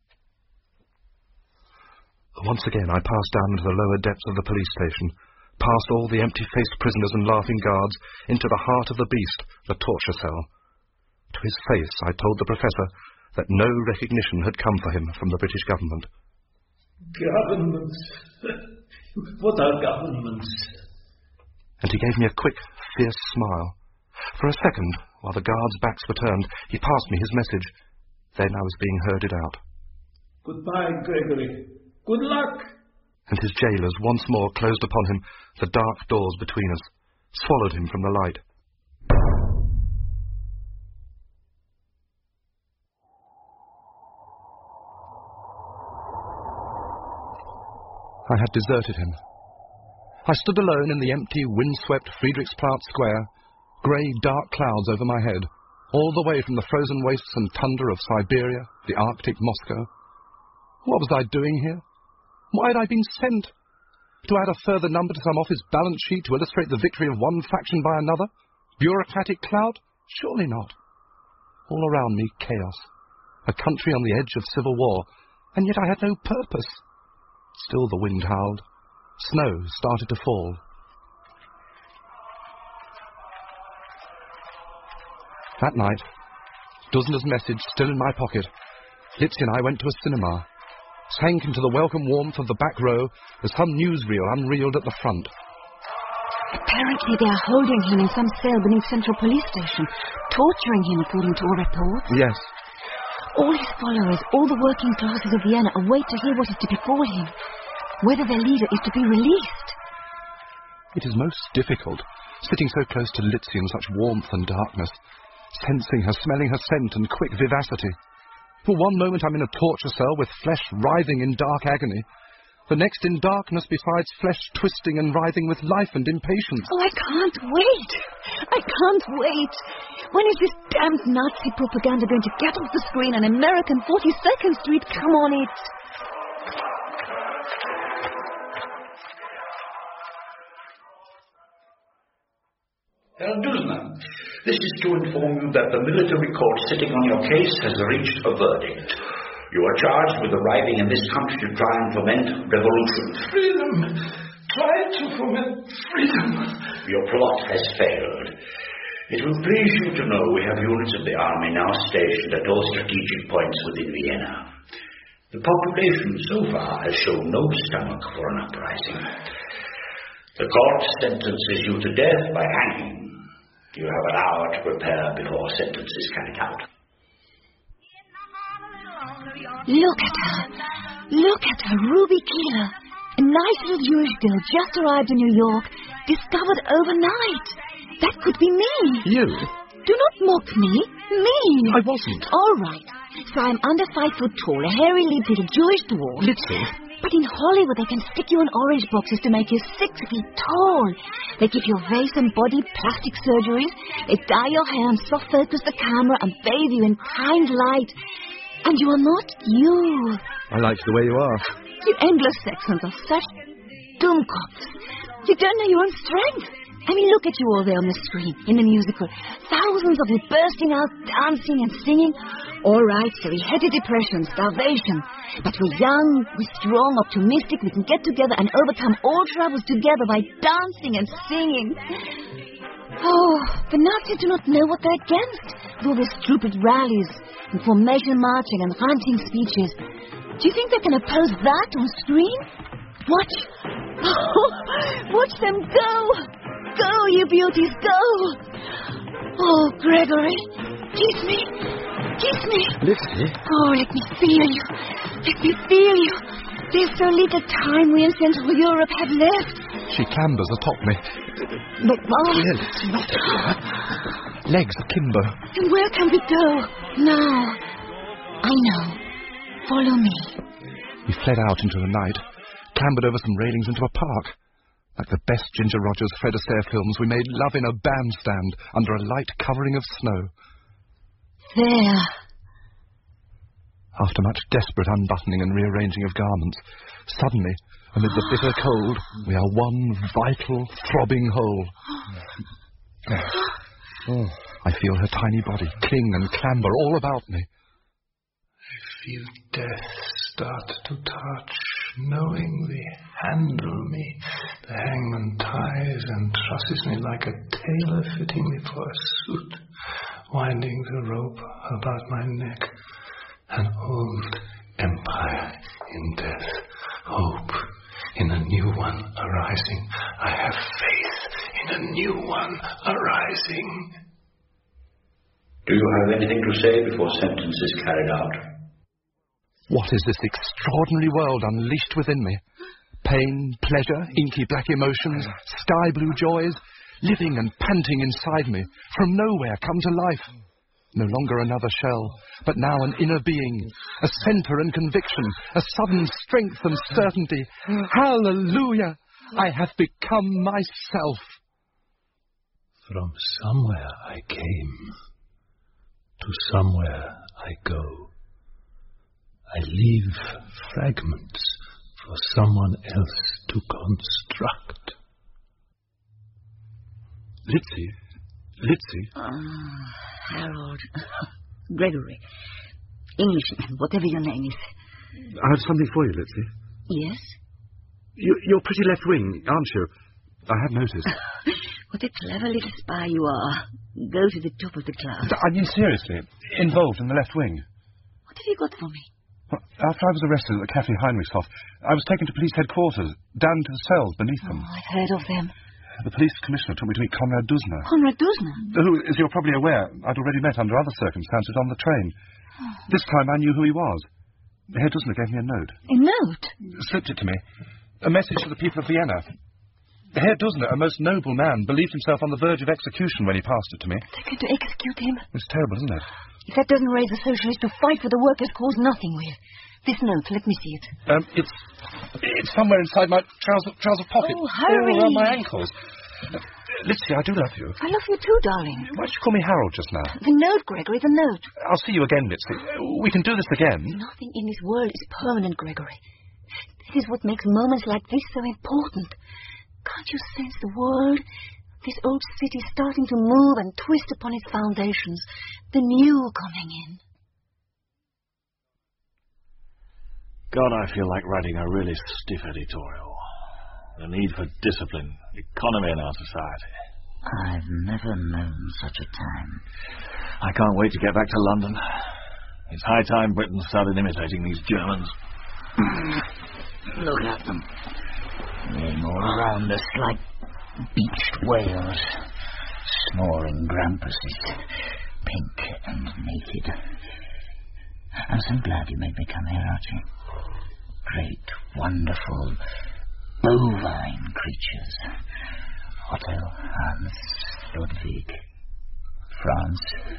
Once again I passed down into the lower depths of the police station, past all the empty-faced prisoners and laughing guards, into the heart of the beast, the torture cell. To his face I told the professor that no recognition had come for him from the British government. Governments? What are governments? And he gave me a quick, fierce smile. For a second, while the guards' backs were turned, he passed me his message. Then I was being herded out. Goodbye, Gregory. Good luck! And his jailers once more closed upon him the dark doors between us, swallowed him from the light. I had deserted him. I stood alone in the empty, windswept Friedrichsplatz Square, grey, dark clouds over my head, all the way from the frozen wastes and tundra of Siberia, the Arctic Moscow. What was I doing here? Why had I been sent? To add a further number to some office balance sheet to illustrate the victory of one faction by another? Bureaucratic clout? Surely not. All around me, chaos. A country on the edge of civil war, and yet I had no purpose. Still the wind howled. Snow started to fall. That night, Dusner's message still in my pocket, Litzy and I went to a cinema, sank into the welcome warmth of the back row as some newsreel unreeled at the front. Apparently they are holding him in some cell beneath Central Police Station, torturing him according to all reports. Yes. All his followers, all the working classes of Vienna await to hear what is to befall him, whether their leader is to be released. It is most difficult, sitting so close to Litzy in such warmth and darkness, sensing her, smelling her scent and quick vivacity. For one moment I'm in a torture cell with flesh writhing in dark agony. The next in darkness besides flesh twisting and writhing with life and impatience. Oh, I can't wait. I can't wait. When is this damned Nazi propaganda going to get off the screen and American 42nd Street come on it? Herr Dusner, this is to inform you that the military court sitting on your case has reached a verdict. You are charged with arriving in this country to try and foment revolution. Freedom! Try to foment freedom! Your plot has failed. It will please you to know we have units of the army now stationed at all strategic points within Vienna. The population so far has shown no stomach for an uprising. The court sentences you to death by hanging. You have an hour to prepare before sentence is carried out. Look at her. Look at her, Ruby Keeler. A nice little Jewish girl just arrived in New York, discovered overnight. That could be me. You? Do not mock me. Me. I wasn't. All right. So I'm under 5 foot tall, a hairy-lipped little Jewish dwarf. Litzy. But in Hollywood, they can stick you in orange boxes to make you 6 feet tall. They give your face and body plastic surgeries. They dye your hair and soft focus the camera and bathe you in kind light. And you are not you. I like the way you are. You Anglo-Saxons are such doomcops. You don't know your own strength. I mean, look at you all there on the screen, in the musical. Thousands of you bursting out, dancing and singing. All right, so we had a depression, starvation. But we're young, we're strong, optimistic. We can get together and overcome all troubles together by dancing and singing. Oh, the Nazis do not know what they're against. With all these stupid rallies and formation marching and ranting speeches. Do you think they can oppose that on screen? Watch. Oh, watch them go. Go, you beauties, go. Oh, Gregory, kiss me. Kiss me. Lizzie? Oh, let me feel you. Let me feel you. There's so little time we in Central Europe have left. She clambers atop me. Not here, Lizzie, not here. Legs akimbo. And where can we go now? I know. Follow me. We fled out into the night, clambered over some railings into a park. Like the best Ginger Rogers Fred Astaire films, we made love in a bandstand under a light covering of snow. There. After much desperate unbuttoning and rearranging of garments, suddenly, amid the bitter cold, we are one vital, throbbing whole. Oh, I feel her tiny body cling and clamber all about me. I feel death start to touch, knowingly handle me. The hangman ties and trusses me like a tailor fitting me for a suit, winding the rope about my neck. An old empire in death, hope in a new one arising. I have faith in a new one arising. Do you have anything to say before sentence is carried out? What is this extraordinary world unleashed within me? Pain, pleasure, inky black emotions, sky blue joys, living and panting inside me, from nowhere come to life. No longer another shell, but now an inner being, a centre and conviction, a sudden strength and certainty. Hallelujah! I have become myself. From somewhere I came, to somewhere I go. I leave fragments for someone else to construct. Litzy? Harold. Gregory. Englishman, whatever your name is. I have something for you, Litzy. Yes? You're pretty left-wing, aren't you? I have noticed. What a clever little spy you are. Go to the top of the class. I mean, seriously, involved in the left wing. What have you got for me? Well, after I was arrested at the Café Heinrichshof, I was taken to police headquarters, down to the cells beneath them. Oh, I've heard of them. The police commissioner took me to meet Conrad Dusner. Conrad Dusner? Who, as you're probably aware, I'd already met under other circumstances on the train. Oh. This time I knew who he was. Herr Dusner gave me a note. A note? Slipped it to me. A message to the people of Vienna. Herr Dusner, a most noble man, believed himself on the verge of execution when he passed it to me. They're going to execute him? It's terrible, isn't it? If that doesn't raise the socialists to fight for the workers' cause, nothing will. This note, let me see it. It's somewhere inside my trouser pocket. Oh, hurry! All around my ankles. Litzy, I do love you. I love you too, darling. Why did you call me Harold just now? The note, Gregory, the note. I'll see you again, Litzy. We can do this again. Nothing in this world is permanent, Gregory. This is what makes moments like this so important. Can't you sense the world? This old city starting to move and twist upon its foundations. The new coming in. God, I feel like writing a really stiff editorial. The need for discipline, economy in our society. I've never known such a time. I can't wait to get back to London. It's high time Britain started imitating these Germans. Look at them. Laying all around us like beached whales. Snoring grampuses. Pink and naked. I'm so glad you made me come here, Archie. Great, wonderful, bovine creatures. Otto, Hans, Ludwig, Franz,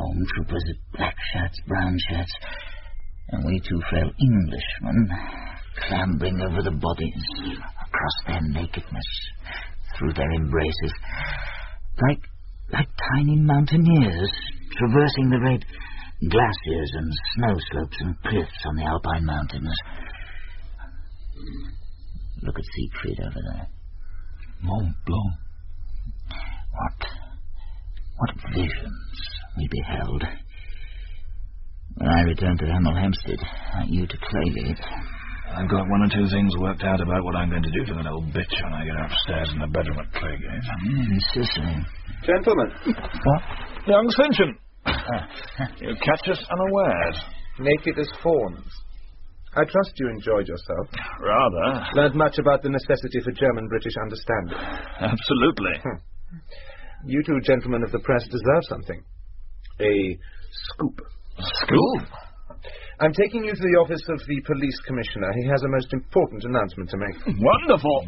stormtroopers, black shirts, brown shirts, and we two frail Englishmen, clambering over the bodies, across their nakedness, through their embraces, like tiny mountaineers traversing the red glaciers and snow slopes and cliffs on the Alpine mountains. Look at Siegfried over there. Mont Blanc. What visions we beheld. When I returned to Hemel Hempstead, you to Claygate. I've got one or two things worked out about what I'm going to do to that old bitch when I get upstairs in the bedroom at Claygate. Sicily. Gentlemen. What? Young Fincham. You catch us unawares. Naked as fawns. I trust you enjoyed yourself. Rather. Learned much about the necessity for German-British understanding. Absolutely. You two gentlemen of the press deserve something. A scoop. Scoop? I'm taking you to the office of the police commissioner. He has a most important announcement to make. Wonderful.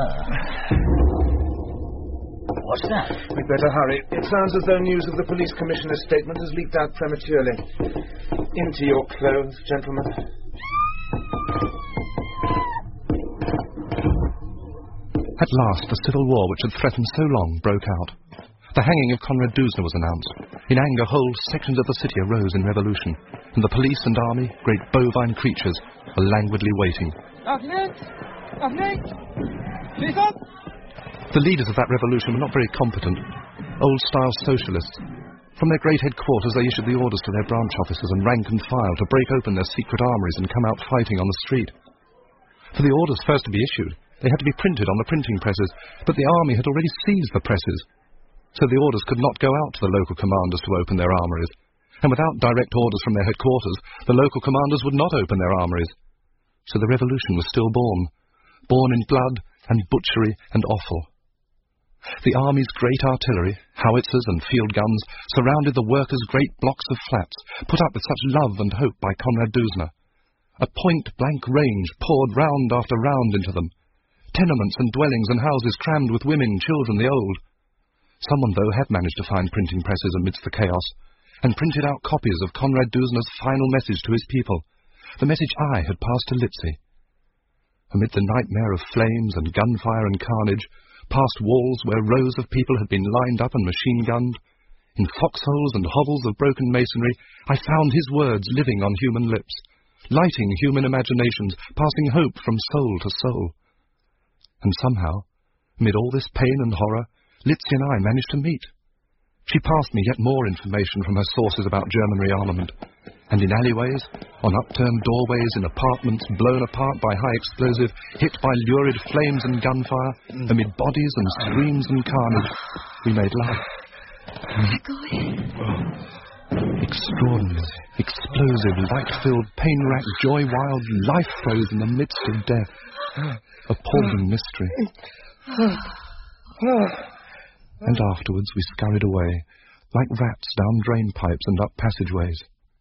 What's that? We'd better hurry. It sounds as though news of the police commissioner's statement has leaked out prematurely. Into your clothes, gentlemen. At last, the civil war which had threatened so long broke out. The hanging of Konrad Dusner was announced. In anger, whole sections of the city arose in revolution, and the police and army, great bovine creatures, were languidly waiting. The leaders of that revolution were not very competent, old-style socialists. From their great headquarters they issued the orders to their branch officers and rank and file to break open their secret armories and come out fighting on the street. For the orders first to be issued, they had to be printed on the printing presses, but the army had already seized the presses. So the orders could not go out to the local commanders to open their armories, and without direct orders from their headquarters, the local commanders would not open their armories. So the revolution was still born in blood and butchery and offal. The army's great artillery, howitzers and field guns, surrounded the workers' great blocks of flats, put up with such love and hope by Konrad Dusner. A point-blank range poured round after round into them. Tenements and dwellings and houses crammed with women, children, the old. Someone, though, had managed to find printing presses amidst the chaos, and printed out copies of Konrad Dusner's final message to his people, the message I had passed to Lizzie. Amid the nightmare of flames and gunfire and carnage, past walls where rows of people had been lined up and machine-gunned, in foxholes and hovels of broken masonry, I found his words living on human lips, lighting human imaginations, passing hope from soul to soul. And somehow, amid all this pain and horror, Lizzie and I managed to meet. She passed me yet more information from her sources about German rearmament, and in alleyways, on upturned doorways, in apartments blown apart by high explosive, hit by lurid flames and gunfire, amid bodies and screams and carnage, we made love. Extraordinary, explosive, light-filled, pain-racked, joy-wild, life-throes in the midst of death. Appalling mystery. And afterwards we scurried away, like rats down drain pipes and up passageways.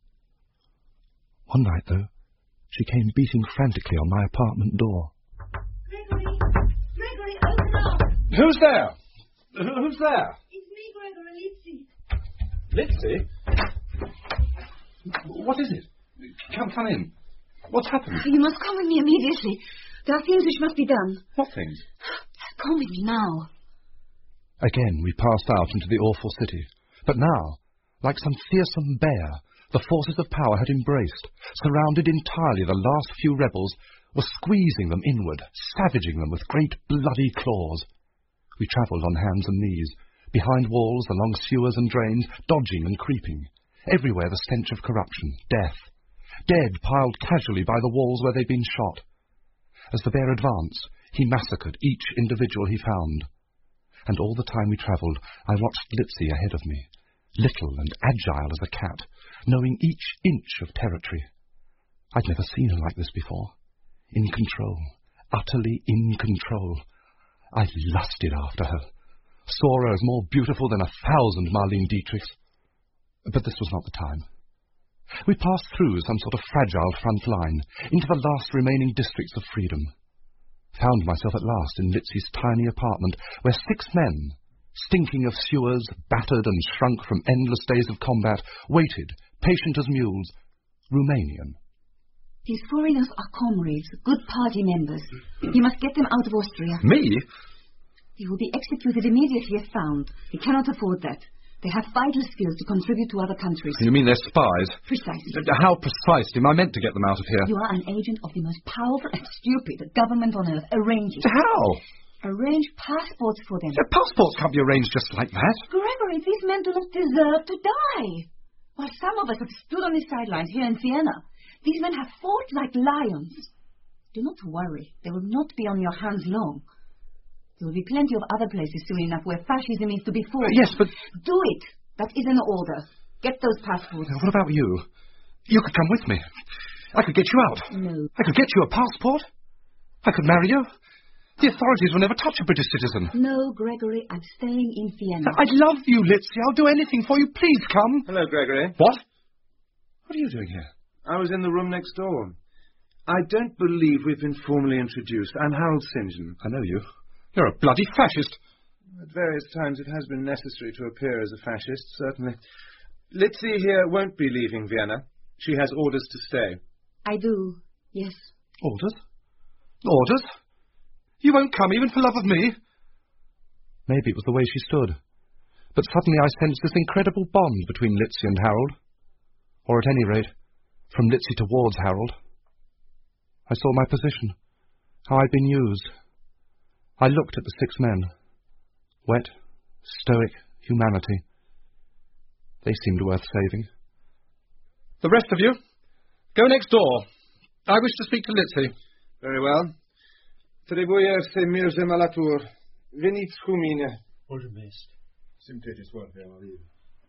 One night, though, she came beating frantically on my apartment door. Gregory, open up! Who's there? Who's there? It's me, Gregory, Lizzie. Lizzie? What is it? Come in. What's happened? You must come with me immediately. There are things which must be done. What things? Come with me now. Again we passed out into the awful city, but now, like some fearsome bear, the forces of power had embraced, surrounded entirely the last few rebels, were squeezing them inward, savaging them with great bloody claws. We travelled on hands and knees, behind walls, along sewers and drains, dodging and creeping. Everywhere the stench of corruption, death. Dead piled casually by the walls where they'd been shot. As the bear advanced, he massacred each individual he found. And all the time we travelled, I watched Lizzie ahead of me, little and agile as a cat, knowing each inch of territory. I'd never seen her like this before. In control, utterly in control. I lusted after her, saw her as more beautiful than 1,000 Marlene Dietrichs. But this was not the time. We passed through some sort of fragile front line, into the last remaining districts of freedom. Found myself at last in Lizzie's tiny apartment, where 6 men, stinking of sewers, battered and shrunk from endless days of combat, waited, patient as mules, Romanian. These foreigners are comrades, good party members. He must get them out of Austria. Me? They will be executed immediately if found. He cannot afford that. They have vital skills to contribute to other countries. You mean they're spies? Precisely. How precisely am I meant to get them out of here? You are an agent of the most powerful and stupid government on earth. Arrange it. How? Arrange passports for them. Passports can't be arranged just like that. Gregory, these men do not deserve to die. While some of us have stood on the sidelines here in Vienna, these men have fought like lions. Do not worry. They will not be on your hands long. There will be plenty of other places soon enough where fascism is to be fought. Yes, but... Do it. That is an order. Get those passports. Now, what about you? You could come with me. I could get you out. No. I could get you a passport. I could marry you. The authorities will never touch a British citizen. No, Gregory, I'm staying in Vienna. I love you, Litzy. I'll do anything for you. Please come. Hello, Gregory. What? What are you doing here? I was in the room next door. I don't believe we've been formally introduced. I'm Harold St. John. I know you. You're a bloody fascist. At various times it has been necessary to appear as a fascist, certainly. Litzy here won't be leaving Vienna. She has orders to stay. I do, yes. Orders? Orders? You won't come even for love of me? Maybe it was the way she stood. But suddenly I sensed this incredible bond between Litzy and Harold. Or at any rate, from Litzy towards Harold. I saw my position, how I'd been used. I looked at the 6 men. Wet, stoic humanity. They seemed worth saving. The rest of you, go next door. I wish to speak to Litzy. Very well. Trebuję w Mirze Malatur. Veniți cu mine. Mulțumesc. Simteți foarte amabil.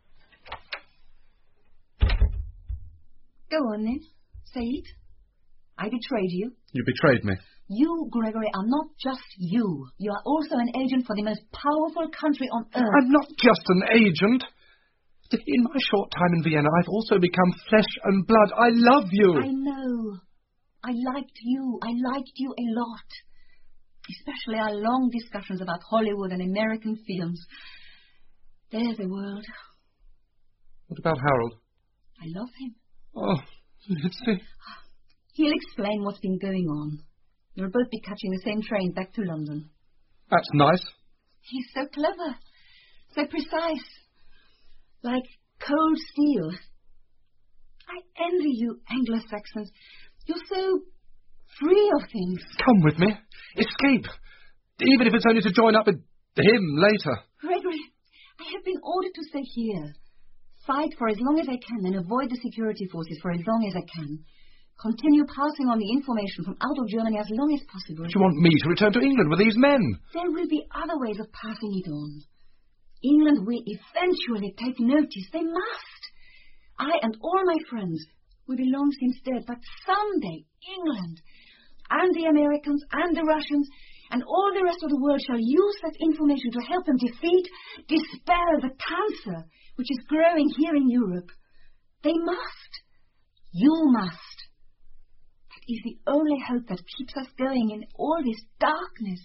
Go on then. Say it. I betrayed you. You betrayed me. You, Gregory, are not just you. You are also an agent for the most powerful country on earth. I'm not just an agent. In my short time in Vienna, I've also become flesh and blood. I love you. I know. I liked you. I liked you a lot. Especially our long discussions about Hollywood and American films. There's the world. What about Harold? I love him. Oh, Litzy. He'll explain what's been going on. You'll both be catching the same train back to London. That's nice. He's so clever. So precise. Like cold steel. I envy you, Anglo-Saxons. You're so free of things. Come with me. Escape. Even if it's only to join up with him later. Gregory, I have been ordered to stay here. Fight for as long as I can and avoid the security forces for as long as I can. Continue passing on the information from out of Germany as long as possible. Do you want me to return to England with these men? There will be other ways of passing it on. England will eventually take notice. They must. I and all my friends will be long since dead, but someday England and the Americans and the Russians and all the rest of the world shall use that information to help them defeat, dispel the cancer which is growing here in Europe. They must. You must. That is the only hope that keeps us going in all this darkness.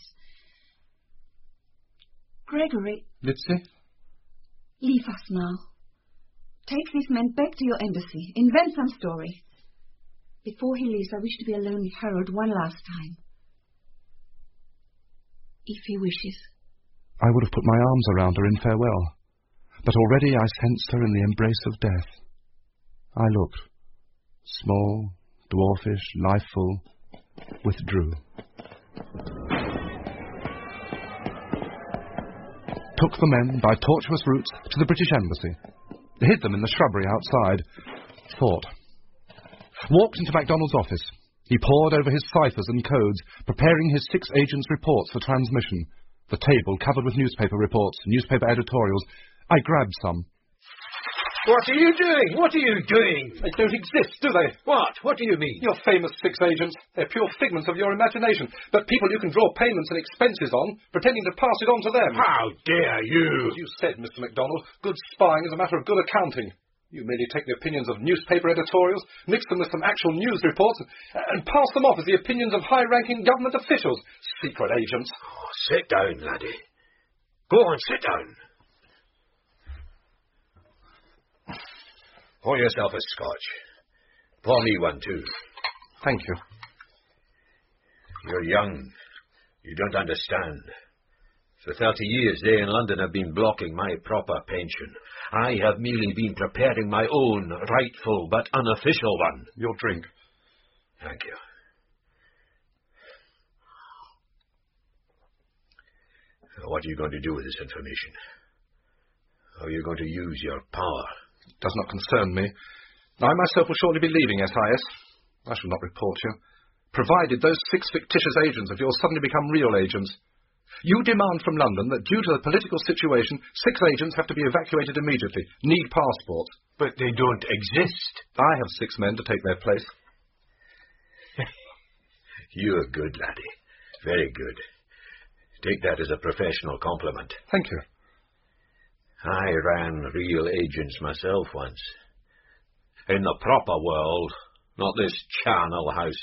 Gregory. Litzy? Leave us now. Take these men back to your embassy. Invent some story. Before he leaves, I wish to be alone with Harold one last time. If he wishes. I would have put my arms around her in farewell, but already I sensed her in the embrace of death. I looked. Small, dwarfish, lifeful, withdrew. Took the men by tortuous routes to the British Embassy. Hid them in the shrubbery outside. Thought. Walked into MacDonald's office. He pored over his ciphers and codes, preparing his 6 agents' reports for transmission. The table covered with newspaper reports, newspaper editorials. I grabbed some. What are you doing? What are you doing? They don't exist, do they? What? What do you mean? Your famous 6 agents. They're pure figments of your imagination, but people you can draw payments and expenses on, pretending to pass it on to them. How dare you? As you said, Mr. MacDonald, good spying is a matter of good accounting. You merely take the opinions of newspaper editorials, mix them with some actual news reports, and pass them off as the opinions of high-ranking government officials. Secret agents. Oh, sit down, laddie. Go on, sit down. Pour yourself a scotch. Pour me one, too. Thank you. You're young. You don't understand. For 30 years, they in London have been blocking my proper pension. I have merely been preparing my own rightful but unofficial one. Your drink. Thank you. What are you going to do with this information? How are you going to use your power? It does not concern me. I myself will shortly be leaving SIS. I shall not report you. Provided those 6 fictitious agents of yours suddenly become real agents. You demand from London that due to the political situation, 6 agents have to be evacuated immediately, need passports. But they don't exist. I have 6 men to take their place. You're good, laddie. Very good. Take that as a professional compliment. Thank you. I ran real agents myself once. In the proper world, not this charnel house.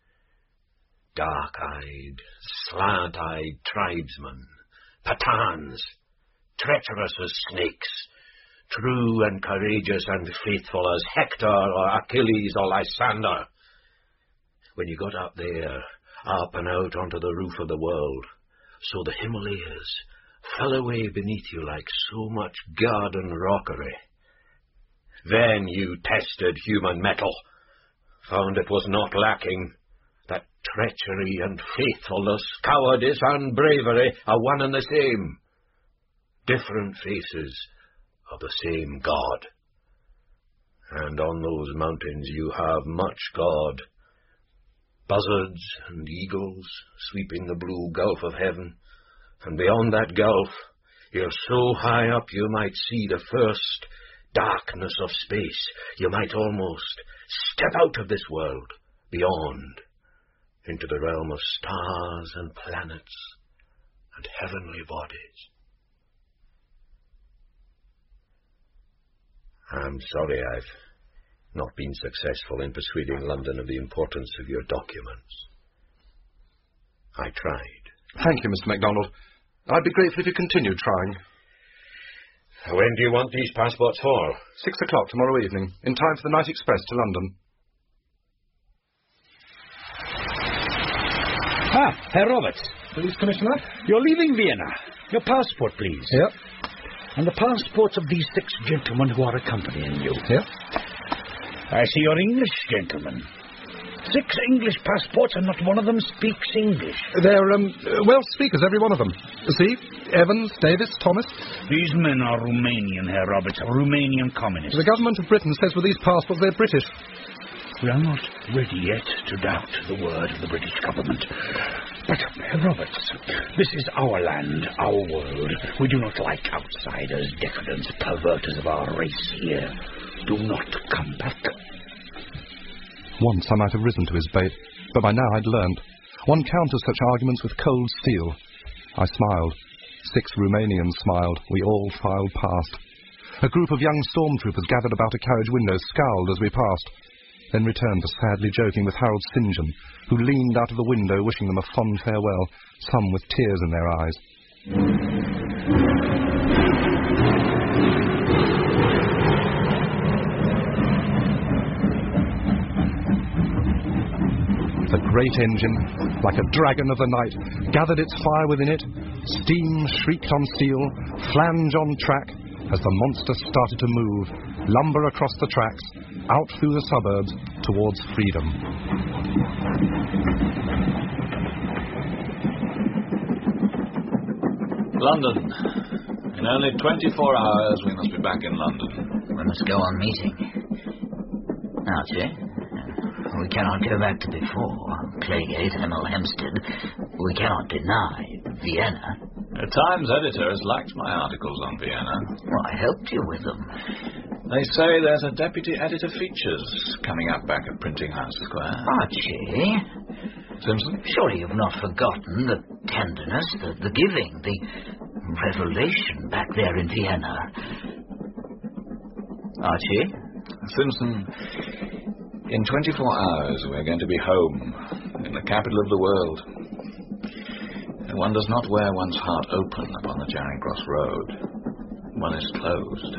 Dark-eyed, slant-eyed tribesmen, Pathans, treacherous as snakes, true and courageous and faithful as Hector or Achilles or Lysander. When you got up there, up and out onto the roof of the world, so the Himalayas fell away beneath you like so much garden rockery. Then you tested human metal, found it was not lacking, that treachery and faithfulness, cowardice and bravery are one and the same. Different faces of the same God. And on those mountains you have much God. Buzzards and eagles sweeping the blue gulf of heaven, and beyond that gulf, you're so high up you might see the first darkness of space. You might almost step out of this world, beyond, into the realm of stars and planets and heavenly bodies. I'm sorry I've not been successful in persuading London of the importance of your documents. I tried. Thank you, Mr. MacDonald. I'd be grateful if you continued trying. When do you want these passports for? 6 o'clock tomorrow evening, in time for the night express to London. Herr Roberts. Police Commissioner? You're leaving Vienna. Your passport, please. Yep. And the passports of these 6 gentlemen who are accompanying you. Yep. I see you're English, gentlemen. 6 English passports and not one of them speaks English. They're, Welsh speakers, every one of them. See? Evans, Davis, Thomas. These men are Romanian, Herr Roberts, Romanian communists. The government of Britain says with these passports they're British. We are not ready yet to doubt the word of the British government. But, Herr Roberts, this is our land, our world. We do not like outsiders, decadents, perverters of our race here. Do not come back. Once I might have risen to his bait, but by now I'd learned. One counters such arguments with cold steel. I smiled. 6 Romanians smiled. We all filed past. A group of young stormtroopers gathered about a carriage window scowled as we passed, then returned to sadly joking with Harold St. John, who leaned out of the window wishing them a fond farewell, some with tears in their eyes. The great engine, like a dragon of the night, gathered its fire within it. Steam shrieked on steel, flange on track, as the monster started to move, lumber across the tracks, out through the suburbs, towards freedom. London. In only 24 hours we must be back in London. We must go on meeting. Archie? We cannot go back to before. Claygate, Hemel Hempstead. We cannot deny Vienna. The Times editor has liked my articles on Vienna. Well, I helped you with them. They say there's a deputy editor features coming up back at Printing House Square. Archie? Simpson? Surely you've not forgotten the tenderness, the giving, the revelation back there in Vienna. Archie? Simpson, in 24 hours we're going to be home, in the capital of the world. One does not wear one's heart open upon the Charing Cross Road. One is closed.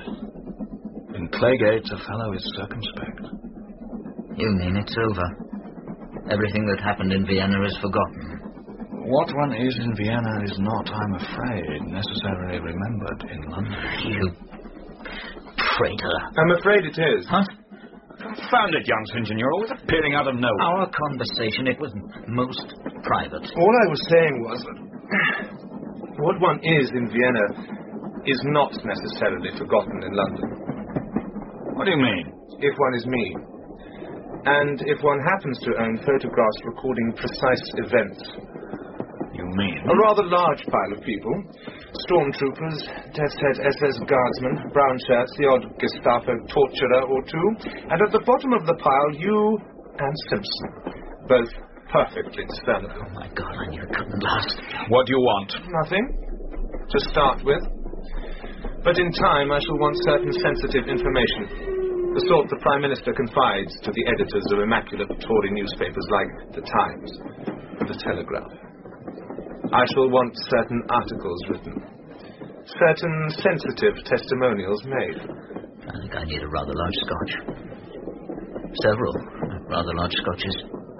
In Claygate, a fellow is circumspect. You mean it's over? Everything that happened in Vienna is forgotten. What one is in Vienna is not, I'm afraid, necessarily remembered in London. You traitor. I'm afraid it is. Huh? Confound it, young St. John, you're always appearing out of nowhere. Our conversation, it was most private. All I was saying was that what one is in Vienna is not necessarily forgotten in London. What do you mean? If one is me. And if one happens to own photographs recording precise events. You mean? A rather large pile of people. Stormtroopers, dead-set SS guardsmen, brown shirts, the odd Gestapo torturer or two. And at the bottom of the pile, you and Simpson. Both perfectly discernible. Oh, my God, I knew it couldn't last. What do you want? Nothing. To start with. But in time, I shall want certain sensitive information. The sort the Prime Minister confides to the editors of immaculate Tory newspapers like The Times and The Telegraph. I shall want certain articles written. Certain sensitive testimonials made. I think I need a rather large scotch. Several rather large scotches.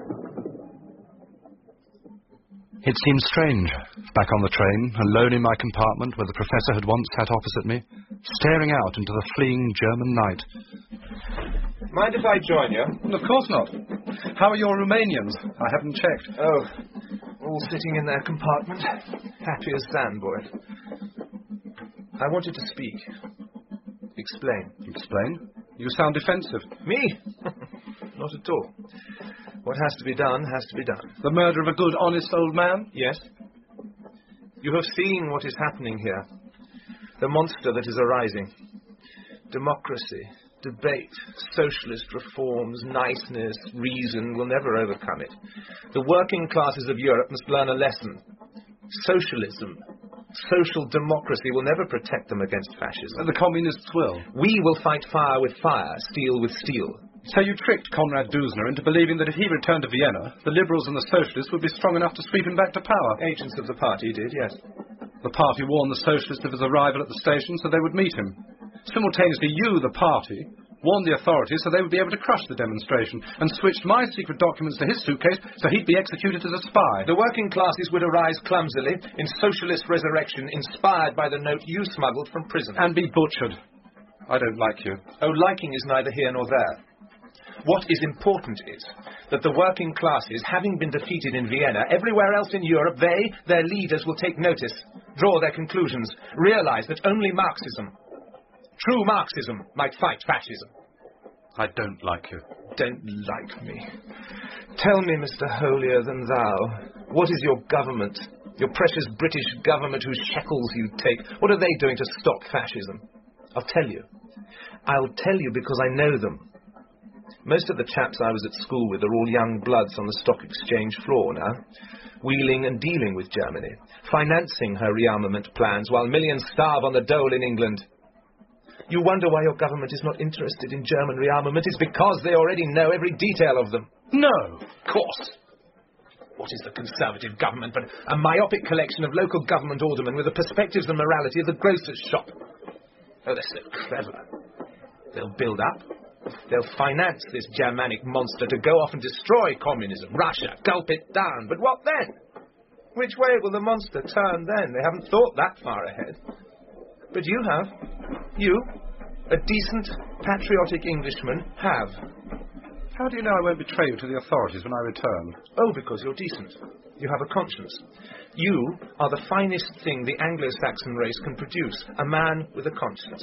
It seemed strange, back on the train, alone in my compartment where the Professor had once sat opposite me, staring out into the fleeing German night. Mind if I join you? Of course not. How are your Romanians? I haven't checked. Oh, all sitting in their compartment, happy as sandboy. I wanted to speak. Explain. Explain? You sound defensive. Me? Not at all. What has to be done, has to be done. The murder of a good, honest old man? Yes. You have seen what is happening here. The monster that is arising. Democracy, debate, socialist reforms, niceness, reason will never overcome it. The working classes of Europe must learn a lesson. Socialism, social democracy will never protect them against fascism. The communists will. We will fight fire with fire, steel with steel. So you tricked Konrad Dusner into believing that if he returned to Vienna, the liberals and the socialists would be strong enough to sweep him back to power? Agents of the party did, yes. The party warned the socialists of his arrival at the station so they would meet him. Simultaneously, you, the party, warned the authorities so they would be able to crush the demonstration, and switched my secret documents to his suitcase so he'd be executed as a spy. The working classes would arise clumsily in socialist resurrection inspired by the note you smuggled from prison. And be butchered. I don't like you. Oh, liking is neither here nor there. What is important is that the working classes, having been defeated in Vienna, everywhere else in Europe, they, their leaders, will take notice, draw their conclusions, realize that only Marxism, true Marxism, might fight fascism. I don't like you. Don't like me. Tell me, Mr. Holier-than-thou, what is your government, your precious British government whose shekels you take? What are they doing to stop fascism? I'll tell you. I'll tell you because I know them. Most of the chaps I was at school with are all young bloods on the stock exchange floor now, wheeling and dealing with Germany, financing her rearmament plans while millions starve on the dole in England. You wonder why your government is not interested in German rearmament? It's because they already know every detail of them. No, of course. What is the Conservative government but a myopic collection of local government aldermen with the perspectives and morality of the grocer's shop? Oh, they're so clever. They'll build up. They'll finance this Germanic monster to go off and destroy communism, Russia, gulp it down. But what then? Which way will the monster turn then? They haven't thought that far ahead. But you have. You, a decent, patriotic Englishman, have. How do you know I won't betray you to the authorities when I return? Oh, because you're decent. You have a conscience. You are the finest thing the Anglo-Saxon race can produce, a man with a conscience.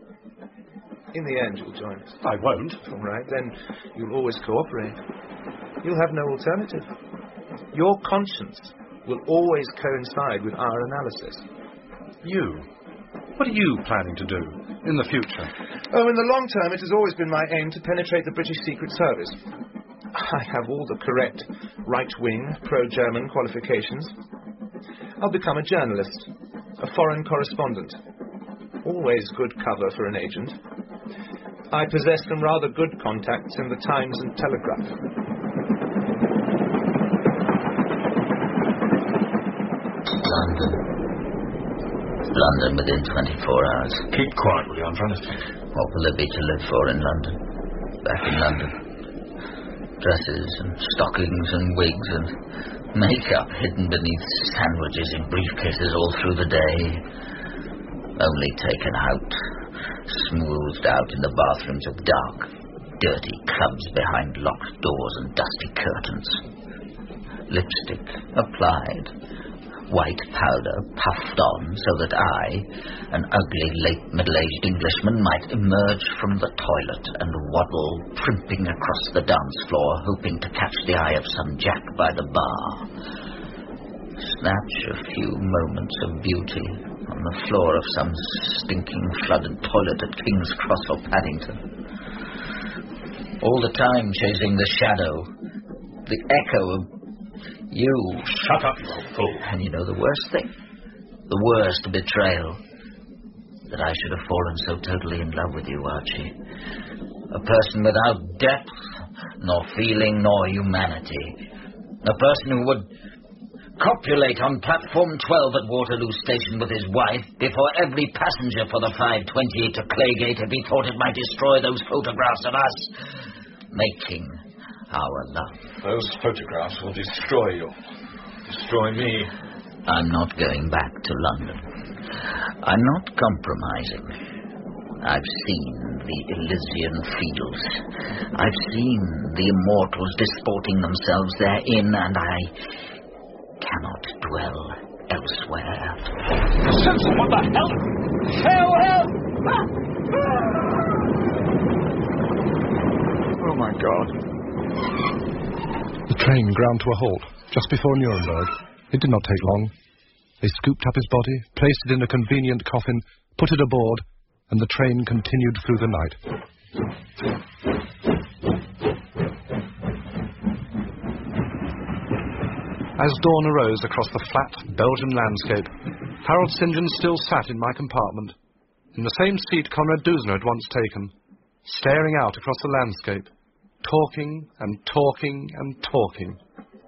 In the end, you'll join us. I won't. All right, then you'll always cooperate. You'll have no alternative. Your conscience will always coincide with our analysis. You? What are you planning to do in the future? Oh, in the long term, it has always been my aim to penetrate the British Secret Service. I have all the correct right-wing, pro-German qualifications. I'll become a journalist, a foreign correspondent. Always good cover for an agent. I possess some rather good contacts in the Times and Telegraph. London within 24 hours. Keep quiet, will you? I'm trying to think. What will there be to live for in London? Back in London. dresses and stockings and wigs and makeup hidden beneath sandwiches in briefcases all through the day. Only taken out, smoothed out in the bathrooms of dark, dirty clubs behind locked doors and dusty curtains. Lipstick applied, white powder puffed on so that I, an ugly late middle-aged Englishman, might emerge from the toilet and waddle primping across the dance floor, hoping to catch the eye of some jack by the bar. Snatch a few moments of beauty on the floor of some stinking flooded toilet at King's Cross or Paddington. All the time chasing the shadow, the echo of you. Shut up, you fool. And you know the worst thing? The worst betrayal. That I should have fallen so totally in love with you, Archie. A person without depth, nor feeling, nor humanity. A person who would copulate on platform 12 at Waterloo Station with his wife before every passenger for the 5:28 to Claygate if he thought it might destroy those photographs of us making our love. Those photographs will destroy you. Destroy me. I'm not going back to London. I'm not compromising. I've seen the Elysian fields. I've seen the immortals disporting themselves therein, and I cannot dwell elsewhere. Simpson, what the hell? Help! Oh, my God. The train ground to a halt just before Nuremberg. It did not take long. They scooped up his body, placed it in a convenient coffin, put it aboard, and the train continued through the night. As dawn arose across the flat Belgian landscape, Harold St. John still sat in my compartment, in the same seat Conrad Dusner had once taken, staring out across the landscape, talking and talking and talking.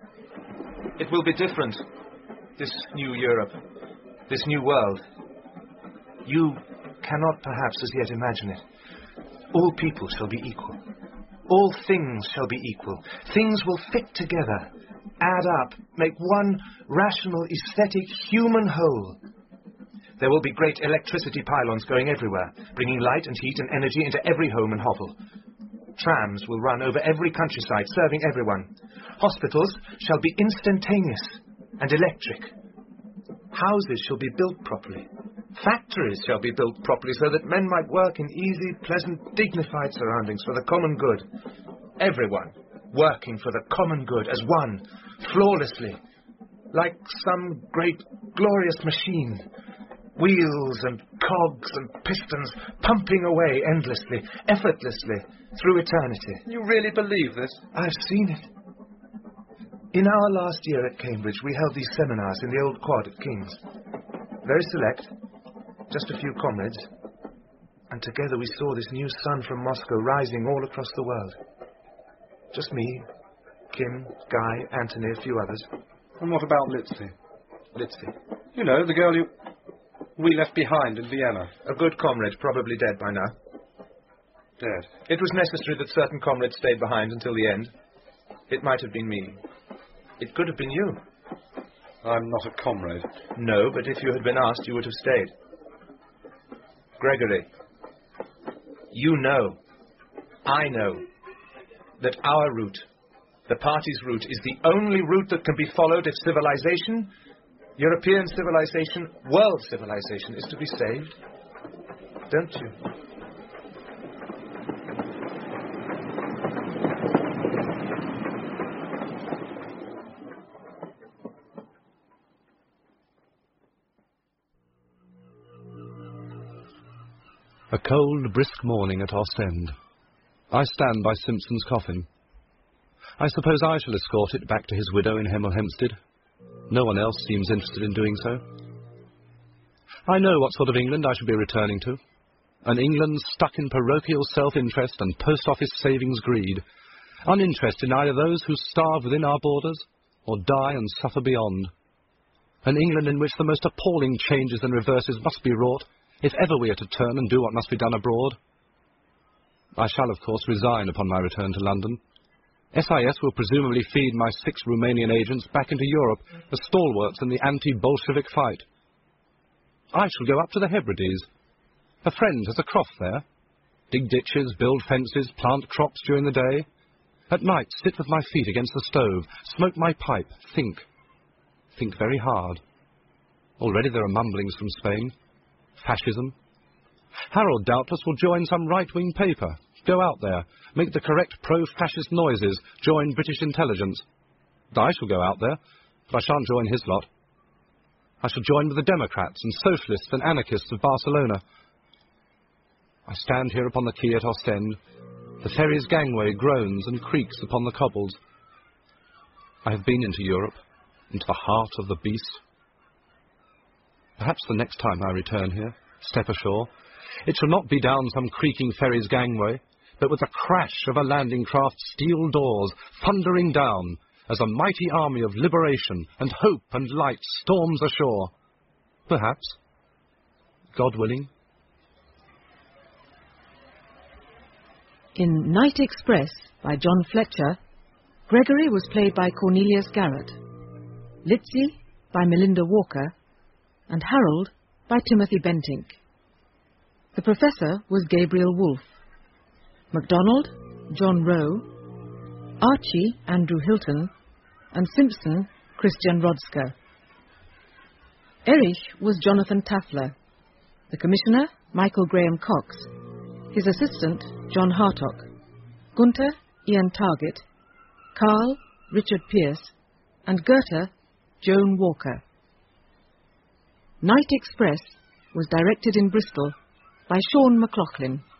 It will be different, this new Europe, this new world. You cannot perhaps as yet imagine it. All people shall be equal. All things shall be equal. Things will fit together, add up, make one rational, aesthetic, human whole. There will be great electricity pylons going everywhere, bringing light and heat and energy into every home and hovel. Trams will run over every countryside, serving everyone. Hospitals shall be instantaneous and electric. Houses shall be built properly. Factories shall be built properly so that men might work in easy, pleasant, dignified surroundings for the common good. Everyone working for the common good as one, flawlessly, like some great, glorious machine. Wheels and cogs and pistons pumping away endlessly, effortlessly, through eternity. You really believe this? I've seen it. In our last year at Cambridge, we held these seminars in the old quad at King's. Very select, just a few comrades. And together we saw this new sun from Moscow rising all across the world. Just me, Kim, Guy, Anthony, a few others. And what about Litzy? Litzy? You know, the girl we left behind in Vienna. A good comrade, probably dead by now. Dead? It was necessary that certain comrades stayed behind until the end. It might have been me. It could have been you. I'm not a comrade. No, but if you had been asked, you would have stayed. Gregory, you know, I know, that our route, the party's route, is the only route that can be followed if civilization, European civilization, world civilization, is to be saved. Don't you? A cold, brisk morning at Ostend. I stand by Simpson's coffin. I suppose I shall escort it back to his widow in Hemel Hempstead. No one else seems interested in doing so. I know what sort of England I shall be returning to. An England stuck in parochial self-interest and post-office savings greed, uninterested in either those who starve within our borders or die and suffer beyond. An England in which the most appalling changes and reverses must be wrought if ever we are to turn and do what must be done abroad. I shall, of course, resign upon my return to London. SIS will presumably feed my 6 Romanian agents back into Europe as stalwarts in the anti-Bolshevik fight. I shall go up to the Hebrides. A friend has a croft there. Dig ditches, build fences, plant crops during the day. At night, sit with my feet against the stove, smoke my pipe, think. Think very hard. Already there are mumblings from Spain. Fascism. Harold doubtless will join some right-wing paper, go out there, make the correct pro-fascist noises, join British intelligence. I shall go out there, but I shan't join his lot. I shall join with the Democrats and Socialists and Anarchists of Barcelona. I stand here upon the quay at Ostend. The ferry's gangway groans and creaks upon the cobbles. I have been into Europe, into the heart of the beast. Perhaps the next time I return here, step ashore, it shall not be down some creaking ferry's gangway, but with the crash of a landing craft's steel doors thundering down as a mighty army of liberation and hope and light storms ashore. Perhaps, God willing. In Night Express by John Fletcher, Gregory was played by Cornelius Garrett, Litzy by Melinda Walker, and Harold by Timothy Bentinck. The Professor was Gabriel Wolfe, MacDonald, John Rowe, Archie, Andrew Hilton, and Simpson, Christian Rodsker. Erich was Jonathan Taffler, the Commissioner, Michael Graham Cox, his assistant, John Hartock, Gunther, Ian Targett, Carl, Richard Pierce, and Goethe, Joan Walker. Night Express was directed in Bristol by Sean McLaughlin.